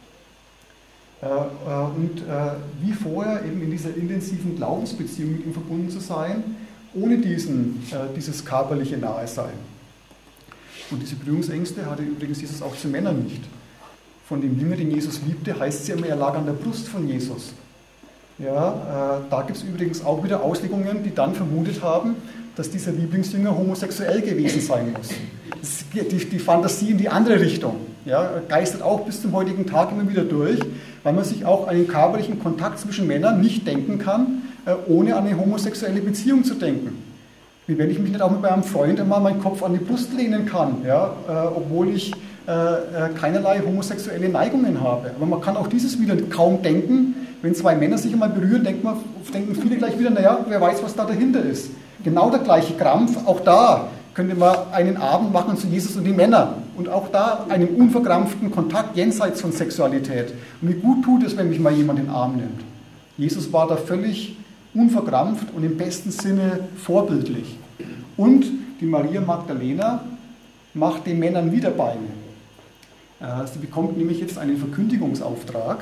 Und wie vorher eben in dieser intensiven Glaubensbeziehung mit ihm verbunden zu sein, ohne dieses körperliche Nahesein. Und diese Berührungsängste hatte übrigens Jesus auch zu Männern nicht. Von dem Jünger, den Jesus liebte, heißt es ja immer, er lag an der Brust von Jesus. Ja, da gibt es übrigens auch wieder Auslegungen, die dann vermutet haben, dass dieser Lieblingsjünger homosexuell gewesen sein muss. Die Fantasie in die andere Richtung, ja, geistert auch bis zum heutigen Tag immer wieder durch, weil man sich auch einen körperlichen Kontakt zwischen Männern nicht denken kann, ohne an eine homosexuelle Beziehung zu denken? Wie wenn ich mich nicht auch mit meinem Freund einmal meinen Kopf an die Brust lehnen kann, ja, obwohl ich keinerlei homosexuelle Neigungen habe. Aber man kann auch dieses wieder kaum denken. Wenn zwei Männer sich einmal berühren, denken viele gleich wieder, naja, wer weiß, was da dahinter ist. Genau der gleiche Krampf, auch da könnte man einen Abend machen zu Jesus und die Männer. Und auch da einen unverkrampften Kontakt jenseits von Sexualität. Und wie gut tut es, wenn mich mal jemand in den Arm nimmt. Jesus war da völlig unverkrampft und im besten Sinne vorbildlich. Und die Maria Magdalena macht den Männern wieder Beine. Sie bekommt nämlich jetzt einen Verkündigungsauftrag.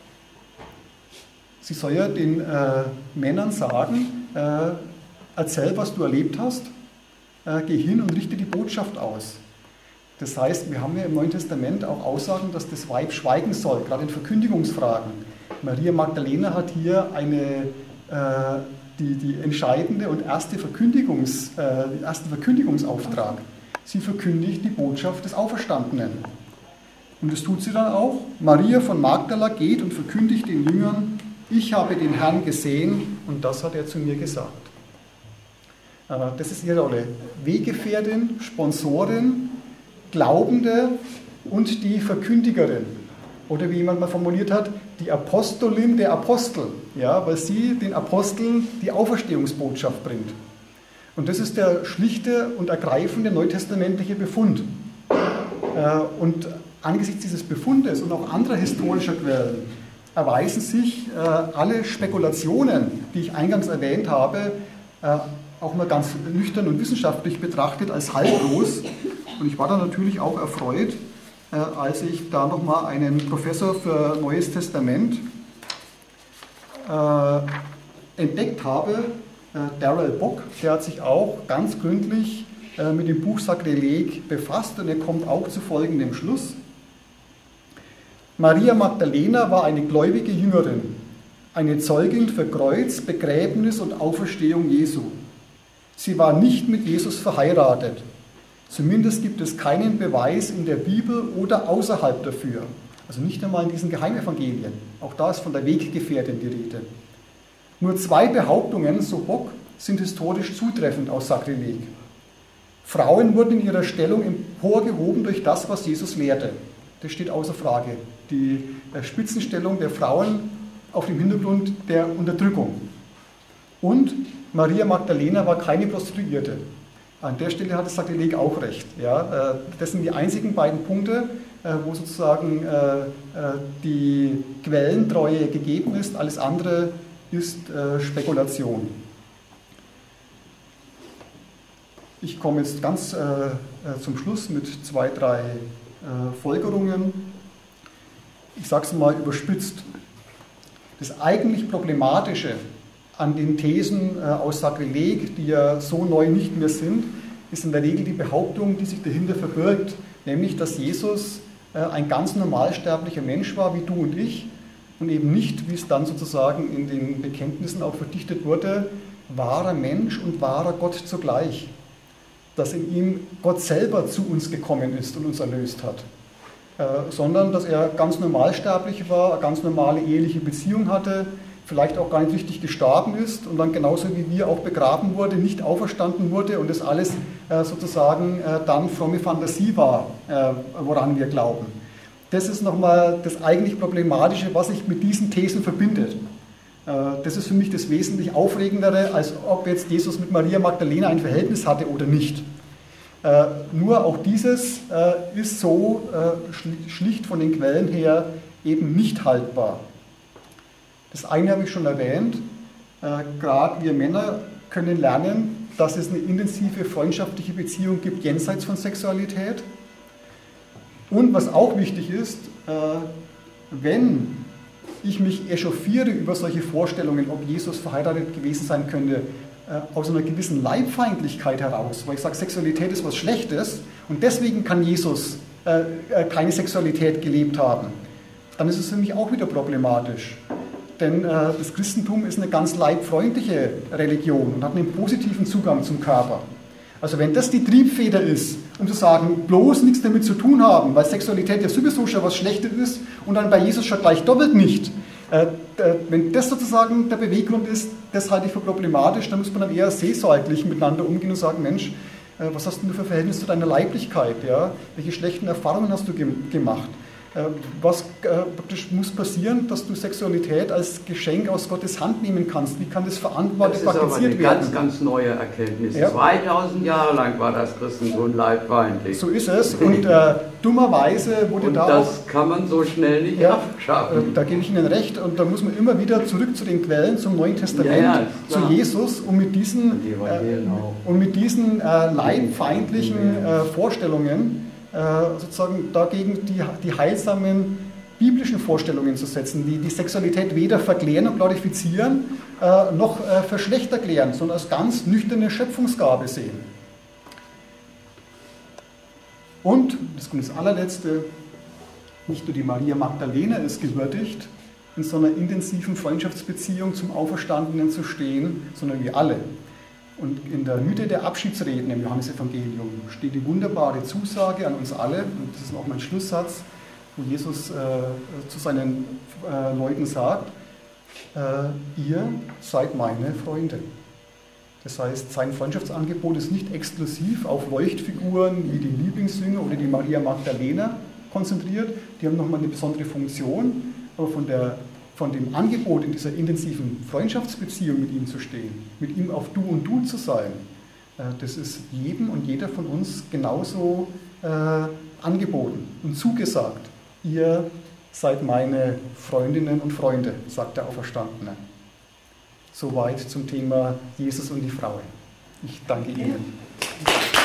Sie soll ja den Männern sagen, erzähl, was du erlebt hast, geh hin und richte die Botschaft aus. Das heißt, wir haben ja im Neuen Testament auch Aussagen, dass das Weib schweigen soll, gerade in Verkündigungsfragen. Maria Magdalena hat hier die entscheidende und ersten Verkündigungsauftrag. Sie verkündigt die Botschaft des Auferstandenen. Und das tut sie dann auch. Maria von Magdala geht und verkündigt den Jüngern, ich habe den Herrn gesehen und das hat er zu mir gesagt. Das ist ihre Rolle. Weggefährtin, Sponsorin, Glaubende und die Verkündigerin. Oder wie jemand mal formuliert hat, die Apostolin der Apostel, ja, weil sie den Aposteln die Auferstehungsbotschaft bringt. Und das ist der schlichte und ergreifende neutestamentliche Befund. Und angesichts dieses Befundes und auch anderer historischer Quellen erweisen sich alle Spekulationen, die ich eingangs erwähnt habe, auch mal ganz nüchtern und wissenschaftlich betrachtet als haltlos. Und ich war dann natürlich auch erfreut, als ich da nochmal einen Professor für Neues Testament entdeckt habe, Darrell Bock, der hat sich auch ganz gründlich mit dem Buch Sakrileg befasst und er kommt auch zu folgendem Schluss. Maria Magdalena war eine gläubige Jüngerin, eine Zeugin für Kreuz, Begräbnis und Auferstehung Jesu. Sie war nicht mit Jesus verheiratet. Zumindest gibt es keinen Beweis in der Bibel oder außerhalb dafür. Also nicht einmal in diesen Geheimevangelien. Auch da ist von der Weggefährtin die Rede. Nur 2 Behauptungen, so Bock, sind historisch zutreffend aus Sakrileg. Frauen wurden in ihrer Stellung emporgehoben durch das, was Jesus lehrte. Das steht außer Frage. Die Spitzenstellung der Frauen auf dem Hintergrund der Unterdrückung. Und Maria Magdalena war keine Prostituierte. An der Stelle hat das Sakrileg auch recht. Ja, das sind die einzigen beiden Punkte, wo sozusagen die Quellentreue gegeben ist. Alles andere ist Spekulation. Ich komme jetzt ganz zum Schluss mit 2, 3 Folgerungen. Ich sage es mal überspitzt. Das eigentlich Problematische an den Thesen aus Sakrileg, die ja so neu nicht mehr sind, ist in der Regel die Behauptung, die sich dahinter verbirgt, nämlich, dass Jesus ein ganz normalsterblicher Mensch war, wie du und ich, und eben nicht, wie es dann sozusagen in den Bekenntnissen auch verdichtet wurde, wahrer Mensch und wahrer Gott zugleich. Dass in ihm Gott selber zu uns gekommen ist und uns erlöst hat. Sondern, dass er ganz normalsterblich war, eine ganz normale eheliche Beziehung hatte, vielleicht auch gar nicht richtig gestorben ist und dann genauso wie wir auch begraben wurde, nicht auferstanden wurde und das alles sozusagen dann fromme Fantasie war, woran wir glauben. Das ist nochmal das eigentlich Problematische, was sich mit diesen Thesen verbindet. Das ist für mich das wesentlich Aufregendere, als ob jetzt Jesus mit Maria Magdalena ein Verhältnis hatte oder nicht. Nur auch dieses ist so schlicht von den Quellen her eben nicht haltbar. Das eine habe ich schon erwähnt, gerade wir Männer können lernen, dass es eine intensive freundschaftliche Beziehung gibt jenseits von Sexualität. Und was auch wichtig ist, wenn ich mich echauffiere über solche Vorstellungen, ob Jesus verheiratet gewesen sein könnte, aus einer gewissen Leibfeindlichkeit heraus, weil ich sage, Sexualität ist was Schlechtes und deswegen kann Jesus keine Sexualität gelebt haben, dann ist es für mich auch wieder problematisch. Denn das Christentum ist eine ganz leibfreundliche Religion und hat einen positiven Zugang zum Körper. Also wenn das die Triebfeder ist, um zu sagen, bloß nichts damit zu tun haben, weil Sexualität ja sowieso schon was Schlechtes ist und dann bei Jesus schon gleich doppelt nicht, wenn das sozusagen der Beweggrund ist, das halte ich für problematisch, dann muss man dann eher seelsorglich miteinander umgehen und sagen, Mensch, was hast denn du für Verhältnis zu deiner Leiblichkeit? Ja? Welche schlechten Erfahrungen hast du gemacht? Was praktisch muss passieren, dass du Sexualität als Geschenk aus Gottes Hand nehmen kannst? Wie kann das verantwortet praktiziert werden? Das ist aber eine ganz neue Erkenntnis. Ja. 2000 Jahre lang war das Christentum leibfeindlich. So ist es. Und dummerweise wurde und da das auch... kann man so schnell nicht abschaffen. Da gebe ich Ihnen recht. Und da muss man immer wieder zurück zu den Quellen, zum Neuen Testament, zu Jesus, um mit diesen leibfeindlichen Vorstellungen sozusagen dagegen die heilsamen biblischen Vorstellungen zu setzen, die die Sexualität weder verklären und glorifizieren, noch für schlecht erklären, sondern als ganz nüchterne Schöpfungsgabe sehen. Und, das kommt das allerletzte, nicht nur die Maria Magdalena ist gewürdigt, in so einer intensiven Freundschaftsbeziehung zum Auferstandenen zu stehen, sondern wir alle. Und in der Mitte der Abschiedsreden im Johannesevangelium steht die wunderbare Zusage an uns alle, und das ist auch mein Schlusssatz, wo Jesus zu seinen Leuten sagt, ihr seid meine Freunde. Das heißt, sein Freundschaftsangebot ist nicht exklusiv auf Leuchtfiguren wie die Lieblingsjünger oder die Maria Magdalena konzentriert, die haben nochmal eine besondere Funktion, aber von dem Angebot in dieser intensiven Freundschaftsbeziehung mit ihm zu stehen, mit ihm auf Du und Du zu sein, das ist jedem und jeder von uns genauso angeboten und zugesagt. Ihr seid meine Freundinnen und Freunde, sagt der Auferstandene. Soweit zum Thema Jesus und die Frauen. Ich danke Ihnen.